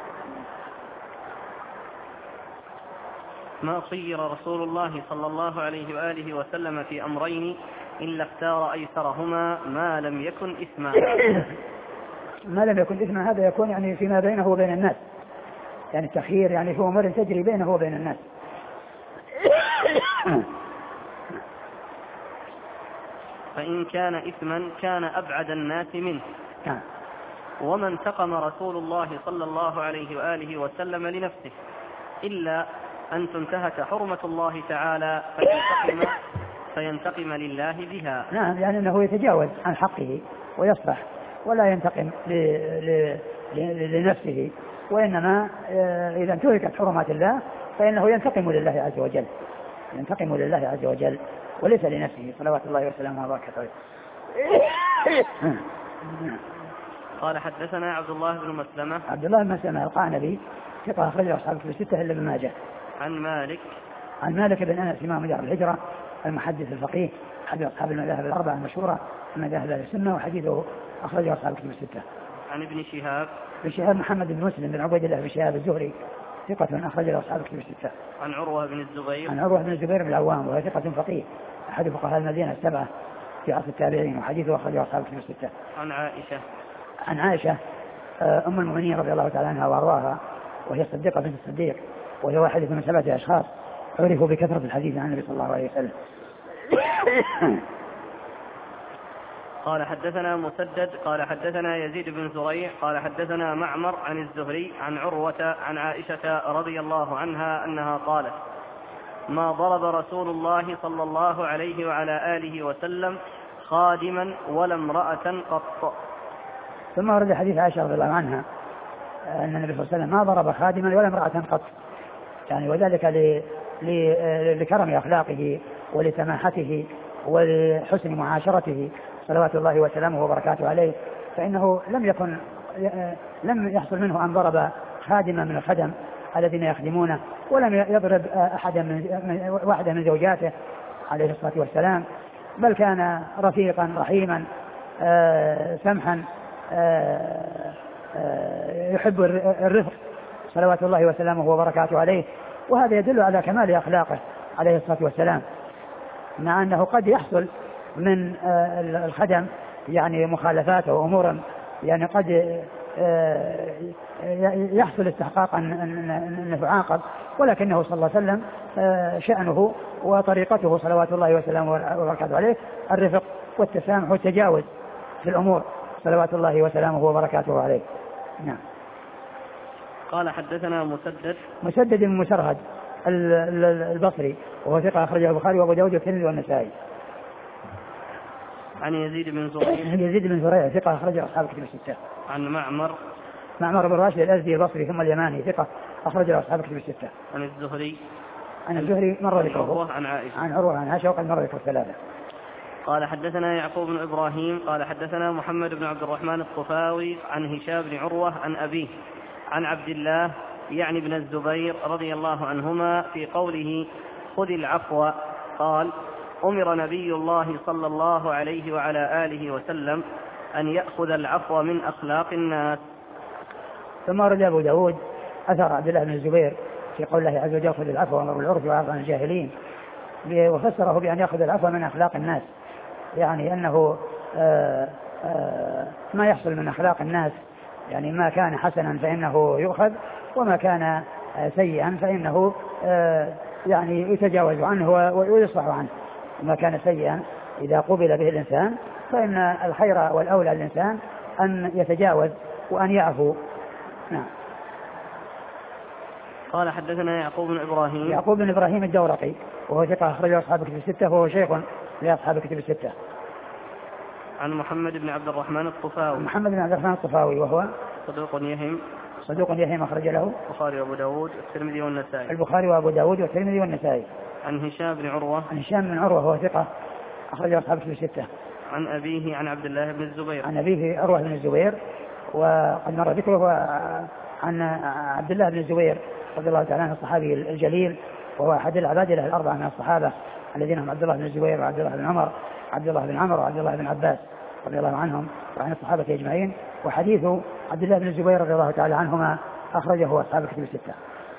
ما خير رسول الله صلى الله عليه وآله وسلم في أمرين إلا اختار أيسرهما ما لم يكن إثما. ما لم يكن إثما هذا يكون يعني فيما بينه وبين الناس، يعني التخيير يعني هو أمر تجري بينه وبين الناس. فإن كان إثما كان أبعد الناس منه. وما انتقم رسول الله صلى الله عليه وآله وسلم لنفسه إلا أن تنتهك حرمة الله تعالى فينتقم, فينتقم لله بها. نعم، يعني أنه يتجاوز عن حقه ويصفح ولا ينتقم ل... ل... لنفسه، وإنما إذا انتهكت حرمات الله فإنه ينتقم لله عز وجل، ينتقم لله عز وجل وليس لنفسه صلوات الله وسلامه وبركاته. قال حدثنا عبد الله بن مسلمة. عبد الله بن مسلمة القعنبي ثقة أخرجه أصحاب الكتب الستة إلا ابن ماجه. عن مالك. عن مالك بن أنس إمام دار الهجرة المحدث الفقيه أحد أصحاب المذاهب الأربعة المشهورة من مذاهب أهل السنة، وحديثه أخرجه أصحاب الكتب الستة. عن ابن شهاب. ابن شهاب محمد بن مسلم بن عبيد الله بن شهاب الزهري ثقة أخرجه أصحاب الكتب الستة. عن عروة بن الزبير. عن عروة بن الزبير بن العوام وهو ثقة فقيه أحد فقهاء المدينة السبعة في عصر التابعين، وحديثه أخرجه أصحاب الكتب الستة. عن عائشة. عن عائشة أم المؤمنين رضي الله تعالى عنها وأرضاها، وهي الصديقة بنت الصديق، وهي واحدة من سبعة أشخاص عرفوا بكثرة الحديث عن النبي صلى الله عليه وسلم. قال حدثنا مسدد قال حدثنا يزيد بن زريع قال حدثنا معمر عن الزهري عن عروة عن عائشة رضي الله عنها أنها قالت: ما ضرب رسول الله صلى الله عليه وعلى آله وسلم خادما ولا امرأة قط. ثم ورد حديث عائشة رضي الله عنها أن النبي صلى الله عليه وسلم ما ضرب خادما ولا امرأة قط، يعني وذلك ل... ل... لكرم أخلاقه ولسماحته ولحسن معاشرته صلوات الله وسلامه وبركاته عليه، فإنه لم يكن لم يحصل منه أن ضرب خادما من الخدم الذين يخدمونه، ولم يضرب أحدا من واحدة من زوجاته عليه الصلاة والسلام، بل كان رفيقا رحيما سمحا يحب الرفق صلوات الله وسلامه وبركاته عليه. وهذا يدل على كمال أخلاقه عليه الصلاة والسلام، مع أنه قد يحصل من الخدم يعني مخالفات وأمور يعني قد يحصل استحقاق أن يعاقب، ولكنه صلى الله عليه وسلم شأنه وطريقته صلوات الله وسلامه وبركاته عليه الرفق والتسامح والتجاوز في الأمور صلوات الله وسلامه وبركاته عليه. نعم. قال حدثنا مسدد. مسدد بن مسرهد البصري وهو ثقة أخرجه البخاري وأبو داود والترمذي والنسائي. عن يزيد بن زريع. يزيد بن زريع ثقة أخرجه أصحاب الكتب الستة. عن معمر. معمر بن راشد الأزدي البصري ثم اليماني ثقة أخرجه أصحاب الكتب الستة. عن الزهري. عن الزهري مر ذكره. عن عائشة. عن عروة عن عائشة وقد مر ذكر ثلاثة. قال حدثنا يعقوب بن إبراهيم قال حدثنا محمد بن عبد الرحمن الطفاوي عن هشام بن عروة عن أبيه عن عبد الله يعني بن الزبير رضي الله عنهما في قوله خذ العفو، قال: أمر نبي الله صلى الله عليه وعلى آله وسلم أن يأخذ العفو من أخلاق الناس. ثم رد أبو داود أثر عبد الله بن الزبير في قول الله عز وجل خذ العفو وأمر بالعرف وأعرض عن الجاهلين، وفسره بأن يأخذ العفو من أخلاق الناس، يعني أنه آآ آآ ما يحصل من أخلاق الناس، يعني ما كان حسنا فإنه يؤخذ، وما كان سيئا فإنه يعني يتجاوز عنه ويصلح عنه. ما كان سيئا إذا قبل به الإنسان فإن الخير والأولى للإنسان أن يتجاوز وأن يعفو. نعم. قال حدثنا يعقوب بن إبراهيم. يعقوب بن إبراهيم الدورقي وهو ثقة أخرجه أصحاب الكتب الستة وهو شيخ لأصحاب الكتب الستة. عن محمد بن عبد الرحمن الطفاوي. محمد بن عبد الرحمن الطفاوي وهو صدوق يهم. صدوق يهم أخرج له البخاري وأبو داود والترمذي والنسائي. البخاري وأبو داود والترمذي والنسائي. عن هشام بن عروة. عن هشام بن عروة وهو ثقة أخرج أصحاب الكتب الستة. عن أبيه عن عبد الله بن الزبير. عن أبيه عروة بن الزبير وقد مر ذكره عن عبد الله بن الزبير رضي الله تعالى عنه الصحابي الجليل، وهو أحد العبادلة الأربعة من الصحابة الذين هم عبد الله بن الزبير وعبد الله بن عمر عبد الله بن عمر وعبد الله بن عباس رضي الله عنهم وعن الصحابة أجمعين. وحديث عبد الله بن الزبير رضي الله تعالى عنهما أخرجه أصحاب الكتب الستة.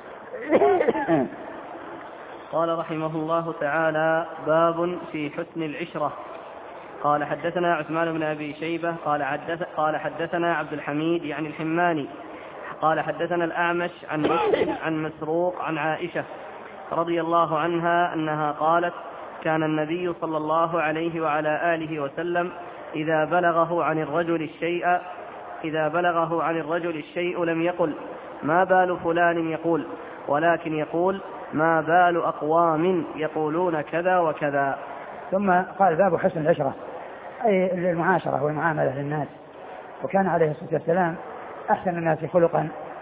قال رحمه الله تعالى: باب في حسن العشرة. قال حدثنا عثمان بن أبي شيبة قال حدث قال حدثنا عبد الحميد يعني الحماني قال حدثنا الأعمش عن مسلم عن مسروق عن عائشة رضي الله عنها أنها قالت: كان النبي صلى الله عليه وعلى آله وسلم إذا بلغه عن الرجل الشيء إذا بلغه عن الرجل الشيء لم يقل ما بال فلان يقول، ولكن يقول ما بال أقوام يقولون كذا وكذا. ثم قال: باب حسن العشرة، أي المعاشرة والمعاملة للناس. وكان عليه الصلاة والسلام أحسن الناس خلقا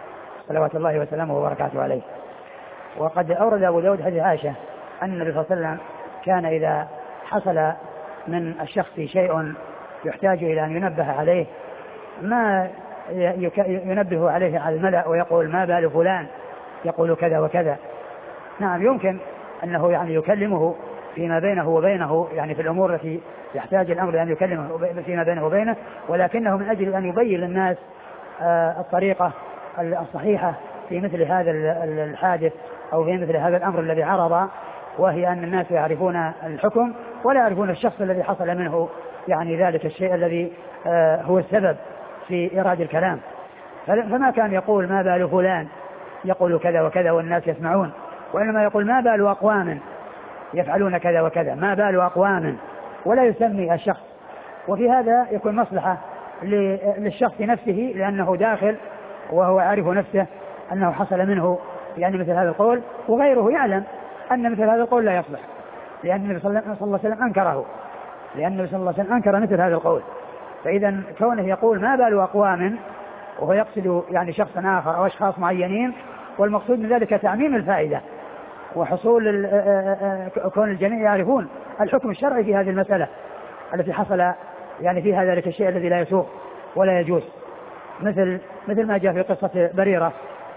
صلوات الله وسلامه وبركاته عليه. وقد أورد أبو داود حديث عائشة أن النبي صلى الله عليه وسلم كان إذا حصل من الشخص شيء يحتاج إلى أن ينبه عليه ما ينبه عليه على الملأ ويقول ما بال فلان يقول كذا وكذا. نعم يمكن أنه يعني يكلمه فيما بينه وبينه يعني في الأمور التي يحتاج الأمر أن يكلمه فيما بينه وبينه، ولكنه من أجل أن يبين للناس الطريقة الصحيحة في مثل هذا الحادث أو في مثل هذا الأمر الذي عرض، وهي أن الناس يعرفون الحكم ولا يعرفون الشخص الذي حصل منه يعني ذلك الشيء الذي هو السبب في إيراد الكلام. فما كان يقول ما بال فلان يقول كذا وكذا والناس يسمعون، وإنما يقول ما بال أقوام يفعلون كذا وكذا، ما بال أقوام، ولا يسمي الشخص. وفي هذا يكون مصلحة للشخص نفسه لأنه داخل وهو عارف نفسه أنه حصل منه يعني مثل هذا القول، وغيره يعلم أن مثل هذا القول لا يصلح، لأن النبي صلى الله عليه وسلم أنكره، لأن النبي صلى الله عليه وسلم أنكر مثل هذا القول. فإذا كونه يقول ما بال أقوام وهو يقصد يعني شخصا آخر أو أشخاص معينين، والمقصود من ذلك تعميم الفائدة وحصول كون الجميع يعرفون الحكم الشرعي في هذه المسألة التي حصل يعني فيها ذلك الشيء الذي لا يسوق ولا يجوز، مثل مثل ما جاء في قصة بريرة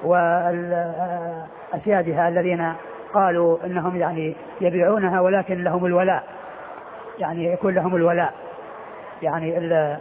وأسيادها الذين قالوا إنهم يعني يبيعونها ولكن لهم الولاء، يعني يكون لهم الولاء يعني ال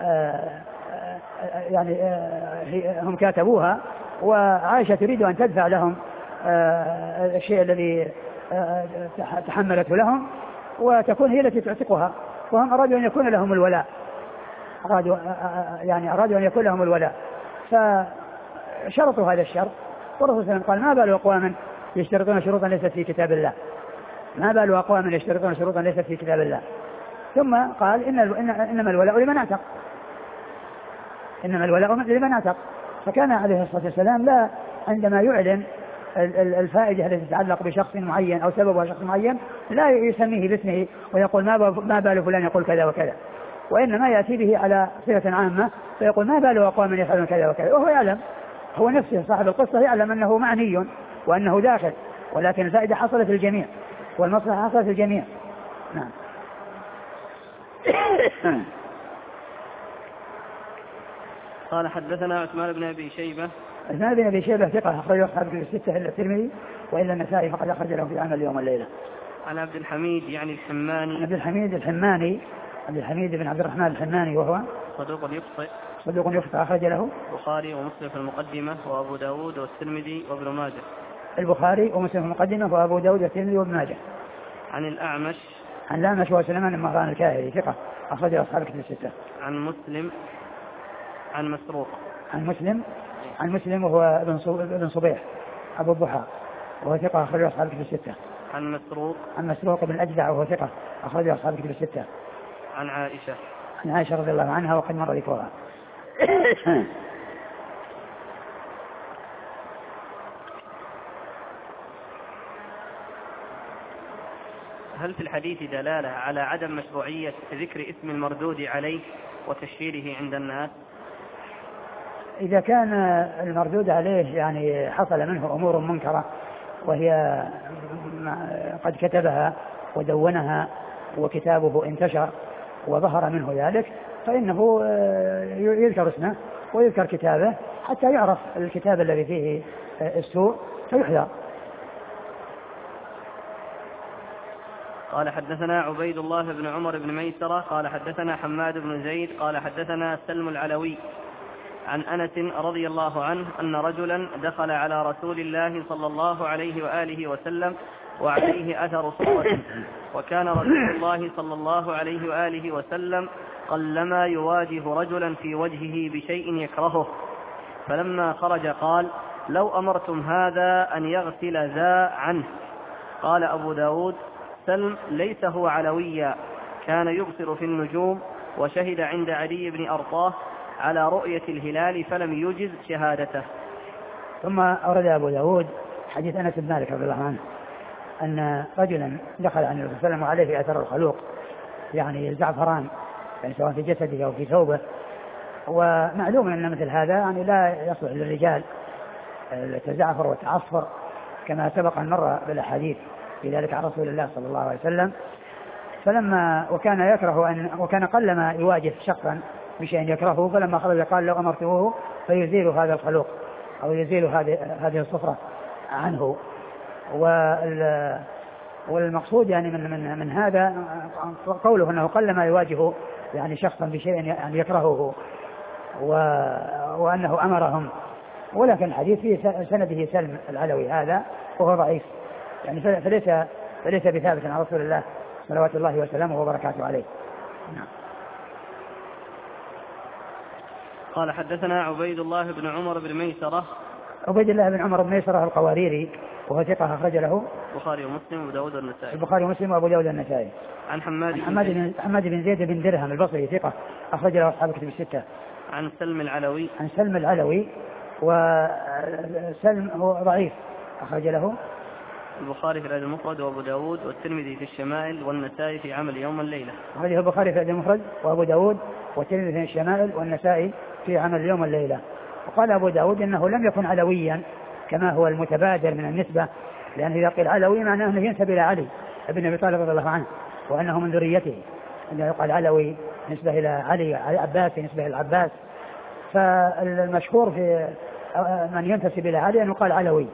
يعني هم كاتبوها وعائشة تريد أن تدفع لهم الشيء الذي تحملته لهم وتكون هي التي تعتقها، وهم أرادوا أن يكون لهم الولاء، أرادوا يعني أرادوا أن يكون لهم الولاء، فشرطوا هذا الشرط. والرسول صلى الله عليه وسلم قال ما بال أقوام يشترطون شروطا ليست في كتاب الله، ما بال أقوام يشترطون شروطا ليست في كتاب الله. ثم قال إن إنما الولاء لمن اعتق، إنما الولاء لمن اعتق. فكان عليه الصلاة والسلام لا عندما يعلن الفائدة التي تتعلق بشخص معين أو سببها شخص معين لا يسميه باسمه ويقول ما بال فلان يقول كذا وكذا، وإنما يأتي به على صفة عامة فيقول ما بال أقوام يفعلون كذا وكذا، وهو يعلم، هو نفسه صاحب القصة يعلم أنه معني وأنه داخل، ولكن الفائدة حصلت للجميع والمصلحة حصلت للجميع. نعم. قال حدثنا عثمان بن أبي شيبة. عثمان بن أبي شيبة ثقة أخرجه أصحاب الستة إلا الترمذي وإلا النسائي فقد أخرج له في عمل اليوم والليلة. عن عبد الحميد يعني الحماني. عبد الحميد الحماني عبد الحميد بن عبد الرحمن الحماني وهو صدوق يخطئ. صدوق يخطئ أخرج له البخاري ومسلم في المقدمة وأبو داود والترمذي وابن ماجه. البخاري ومسلم في المقدمة وأبو داود والترمذي وابن ماجه. عن الأعمش. عن الأعمش وسليمان بن مهران الكاهلي ثقة أخرج أصحاب الكتب الستة. عن مسلم عن مسروق. عن مسلم عن مسلم وهو ابن صبيح أبو الضحى وهو ثقة أخرج أصحاب الكتب الستة. عن مسروق. عن مسروق بن الأجدع وهو ثقة أخرج أصحاب الكتب الستة. عن عائشة. عن عائشة رضي الله عنها وقد مر ذكرها. هل في الحديث دلالة على عدم مشروعية ذكر اسم المردود عليه وتشهيره عند الناس؟ إذا كان المردود عليه يعني حصل منه أمور منكرة وهي قد كتبها ودونها وكتابه انتشر وظهر منه ذلك فإنه يذكر اسمه ويذكر كتابه حتى يعرف الكتاب الذي فيه السوء فيحذر. قال حدثنا عبيد الله بن عمر بن ميسرة قال حدثنا حماد بن زيد قال حدثنا سلم العلوي عن أنس رضي الله عنه أن رجلا دخل على رسول الله صلى الله عليه وآله وسلم وعليه أثر صورة، وكان رسول الله صلى الله عليه وآله وسلم قلما يواجه رجلا في وجهه بشيء يكرهه، فلما خرج قال لو أمرتم هذا أن يغسل ذا عنه. قال أبو داود سلم ليس هو علويا، كان يبصر في النجوم وشهد عند علي بن أرطاه على رؤية الهلال فلم يجز شهادته. ثم أورد أبو داود حديث أنس بن مالك رضي الله عنه أن رجلا دخل عن النبي صلى الله عليه وسلم وعليه أثر الخلوق يعني الزعفران يعني سواء في جسده أو في ثوبه، ومعلوم أن مثل هذا يعني لا يصلح للرجال تزعفر وتعصفر كما سبق أن مر بالأحاديث في ذلك عن رسول الله صلى الله عليه وسلم. فلما وكان يكره أن وكان قلما يواجه شخصا بشيء يكرهه، فلما خرج قال لو أمرتموه فيزيل هذا الخلوق أو يزيل هذه هذه الصفرة عنه. والمقصود يعني من من من هذا قوله أنه قلما يواجه يعني شخصا بشيء يعني يكرهه وأنه أمرهم. ولكن الحديث في سنده سلم العلوي هذا وهو ضعيف يعني فليس فليس بثابت عن رسول الله صلوات الله وسلامه وبركاته عليه. نعم. قال حدثنا عبيد الله بن عمر بن ميسرة. عبيد الله بن عمر بن ميسرة القواريري وهو ثقة أخرج له البخاري ومسلم وأبو داود والنسائي. البخاري ومسلم وأبو داود والنسائي. عن حماد عن حماد بن حماد بن زيد بن درهم البصري ثقة أخرج له أصحاب الكتب الستة. عن سلم العلوي. عن سلم العلوي وسلم هو ضعيف أخرج له البخاري في الأدب المفرد وأبو داود والترمذي في الشمائل والنسائي في عمل يوم الليلة. أخرجه البخاري في الأدب المفرد وأبو داود والترمذي في الشمائل والنسائي في عمل يوم الليلة. وقال أبو داود إنه لم يكن علويا كما هو المتبادر من النسبة، لأن إذا قيل علوي معناه أنه ينسب إلى علي ابن أبي طالب رضي الله عنه وأنه من ذريته. عندما يقال علوي نسبة إلى علي عباس نسبة إلى العباس. فالمشهور في من ينتسب إلى علي أنه قال علوي.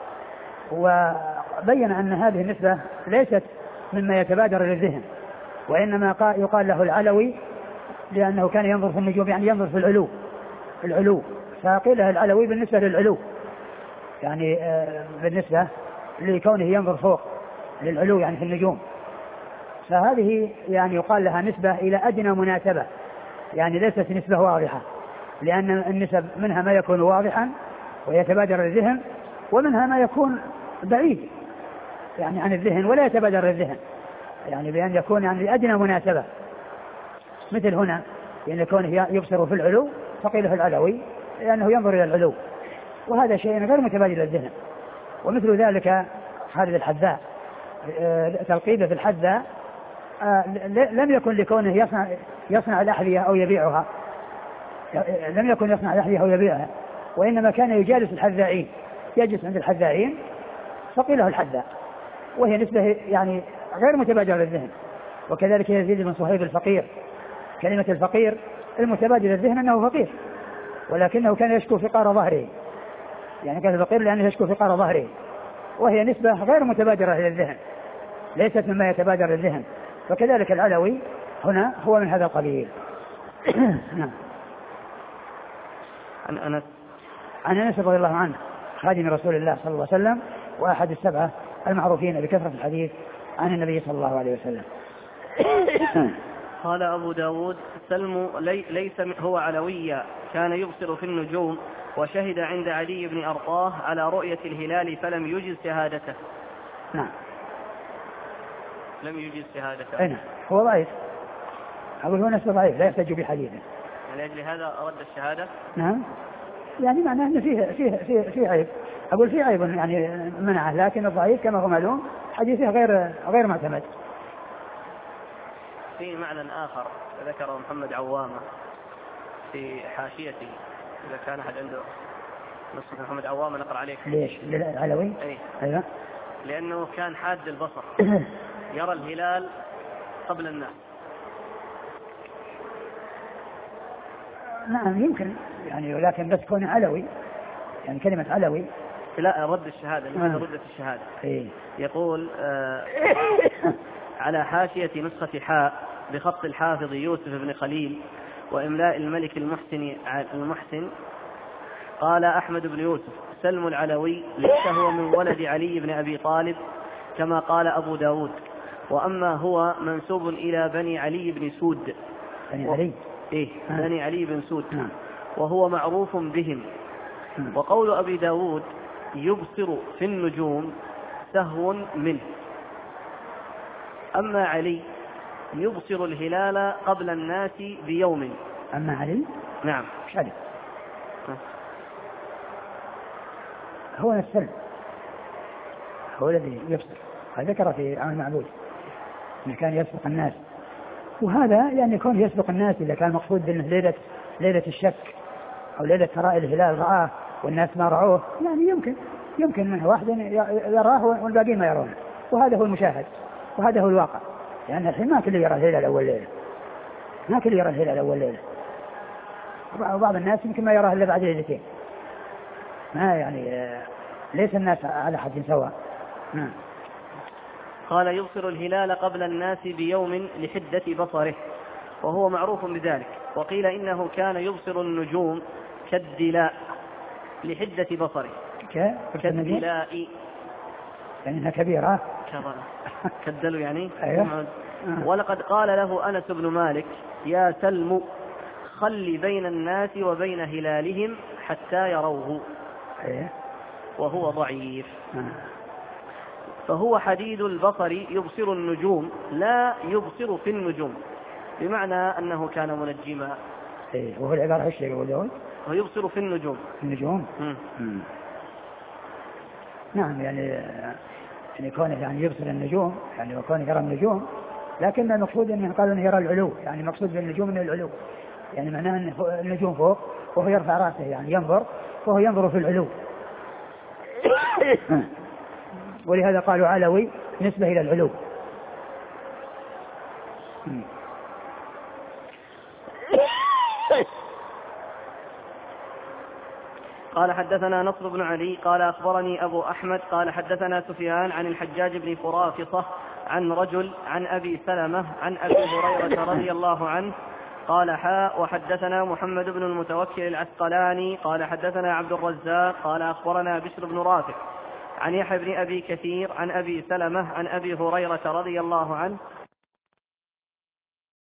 وبين أن هذه النسبة ليست مما يتبادر للذهن، وإنما يقال له العلوي لأنه كان ينظر في النجوم يعني ينظر في العلو العلو فقيل له العلوي بالنسبة للعلو يعني بالنسبة لكونه ينظر فوق للعلو يعني في النجوم. فهذه يعني يقال لها نسبة إلى أدنى مناسبة يعني ليست نسبة واضحة، لأن النسب منها ما يكون واضحا ويتبادر الذهن ومنها ما يكون بعيد يعني عن الذهن ولا يتبادر الذهن يعني بأن يكون يعني لأدنى مناسبة. مثل هنا لأن كونه يبصر في العلو فقيله العلوي لأنه ينظر إلى العلو، وهذا شيء غير متبادل الذهن. ومثل ذلك خالد الحذاء تلقيبه في الحذاء لم يكن لكونه يصنع, يصنع الأحذية أو يبيعها، لم يكن يصنع الأحذية أو يبيعها، وإنما كان يجالس الحذائين يجلس عند الحذائين فقيله الحذاء، وهي نسبة يعني غير متبادلة للذهن. وكذلك يزيد بن صهيب الفقير، كلمة الفقير المتبادل للذهن أنه فقير ولكنه كان يشكو فقار ظهره، يعني كان الفقير لأنه يشكو فقار ظهره، وهي نسبة غير متبادرة للذهن ليست مما يتبادر للذهن. فكذلك العلوي هنا هو من هذا القبيل. نعم. عن أنس عن أنس رضي الله عنه خادم رسول الله صلى الله عليه وسلم وأحد السبعة المعروفين بكثرة الحديث عن النبي صلى الله عليه وسلم. قال أبو داود سلم لي ليس هو علويا، كان يبصر في النجوم وشهد عند علي بن أرطاه على رؤية الهلال فلم يجز شهادته. نعم. لم يجز شهادته. أين هو ضعيف، أقول هو نفسه ضعيف لا يحتج بحديثه. من أجل هذا أرد الشهادة. نعم. يعني معناه أنه فيه فيه فيه فيه عيب، أقول فيه عيب يعني منعه، لكن الضعيف كما هو معلوم حديثه غير غير معتمد. في معنى آخر ذكره محمد عوامة في حاشيته، إذا كان أحد عنده نسخة محمد عوامة نقرأ عليك. ليش؟ للعلوي؟ أي. أيوة. لأنه كان حاد البصر يرى الهلال قبل الناس. نعم يمكن يعني، ولكن بس كون علوي يعني كلمة علوي. لا رد الشهادة من آه. ردة الشهادة. إيه؟ يقول آه على حاشية نسخة حاء بخط الحافظ يوسف بن خليل وإملاء الملك المحسن المحسن قال أحمد بن يوسف سلم العلوي ليس هو من ولد علي بن أبي طالب كما قال أبو داود، وأما هو منسوب إلى بني علي بن سود. بني علي؟ إيه آه. بني علي بن سود. آه. وهو معروف بهم. آه. وقول أبي داود يبصر في النجوم سهو منه. أما علي يبصر الهلال قبل الناس بيوم. أما علي؟ نعم. مش علي. هو السلم هو الذي يبصر، هذا ذكر في عام المعبود أنه كان يسبق الناس، وهذا يعني يكون يسبق الناس إذا كان مقصود بأنه ليلة ليلة الشك أو ليلة تراء الهلال رآه والناس ما رعوه يعني يمكن يمكن منه واحد يراه والباقيين ما يرونه، وهذا هو المشاهد وهذا هو الواقع. لأن يعني الحين ما كل يرى الهلال أول ليلة، ما كل يرى الهلال أول ليلة، وبعض الناس يمكن ما يراه إلا بعد ليلتين. ما يعني ليس الناس على حد سواء. نعم. قال يبصر الهلال قبل الناس بيوم لحدة بصره، وهو معروف بذلك. وقيل إنه كان يبصر النجوم كالدلاء لحدة بصره. كالدلاء يعني إنها كبيرة كالدل يعني. أيوة. ولقد قال له أنس بن مالك يا سلم خل بين الناس وبين هلالهم حتى يروه. أيوة. وهو ضعيف. فهو حديد البصر يبصر النجوم لا يبصر في النجوم، بمعنى أنه كان منجما. إيه وهو العبارة إيش اللي يقولون؟ هو يبصر في النجوم. النجوم. نعم يعني يعني كونه يعني يبصر النجوم يعني وكونه يرى النجوم، لكن المقصود أنه قالوا أنه يرى العلو، يعني مقصود بالنجوم أنه العلو، يعني معناه أن النجوم فوق وهو يرفع رأسه يعني ينظر وهو ينظر في العلو. ولهذا قالوا علوي نسبة إلى العلو. قال حدثنا نصر بن علي قال أخبرني أبو أحمد قال حدثنا سفيان عن الحجاج بن فرافصة عن رجل عن أبي سلمة عن أبي هريرة رضي الله عنه قال حاء وحدثنا محمد بن المتوكل العسقلاني قال حدثنا عبد الرزاق قال أخبرنا بشر بن رافع عن يحيى بن أبي كثير عن أبي سلمة عن أبي هريرة رضي الله عنه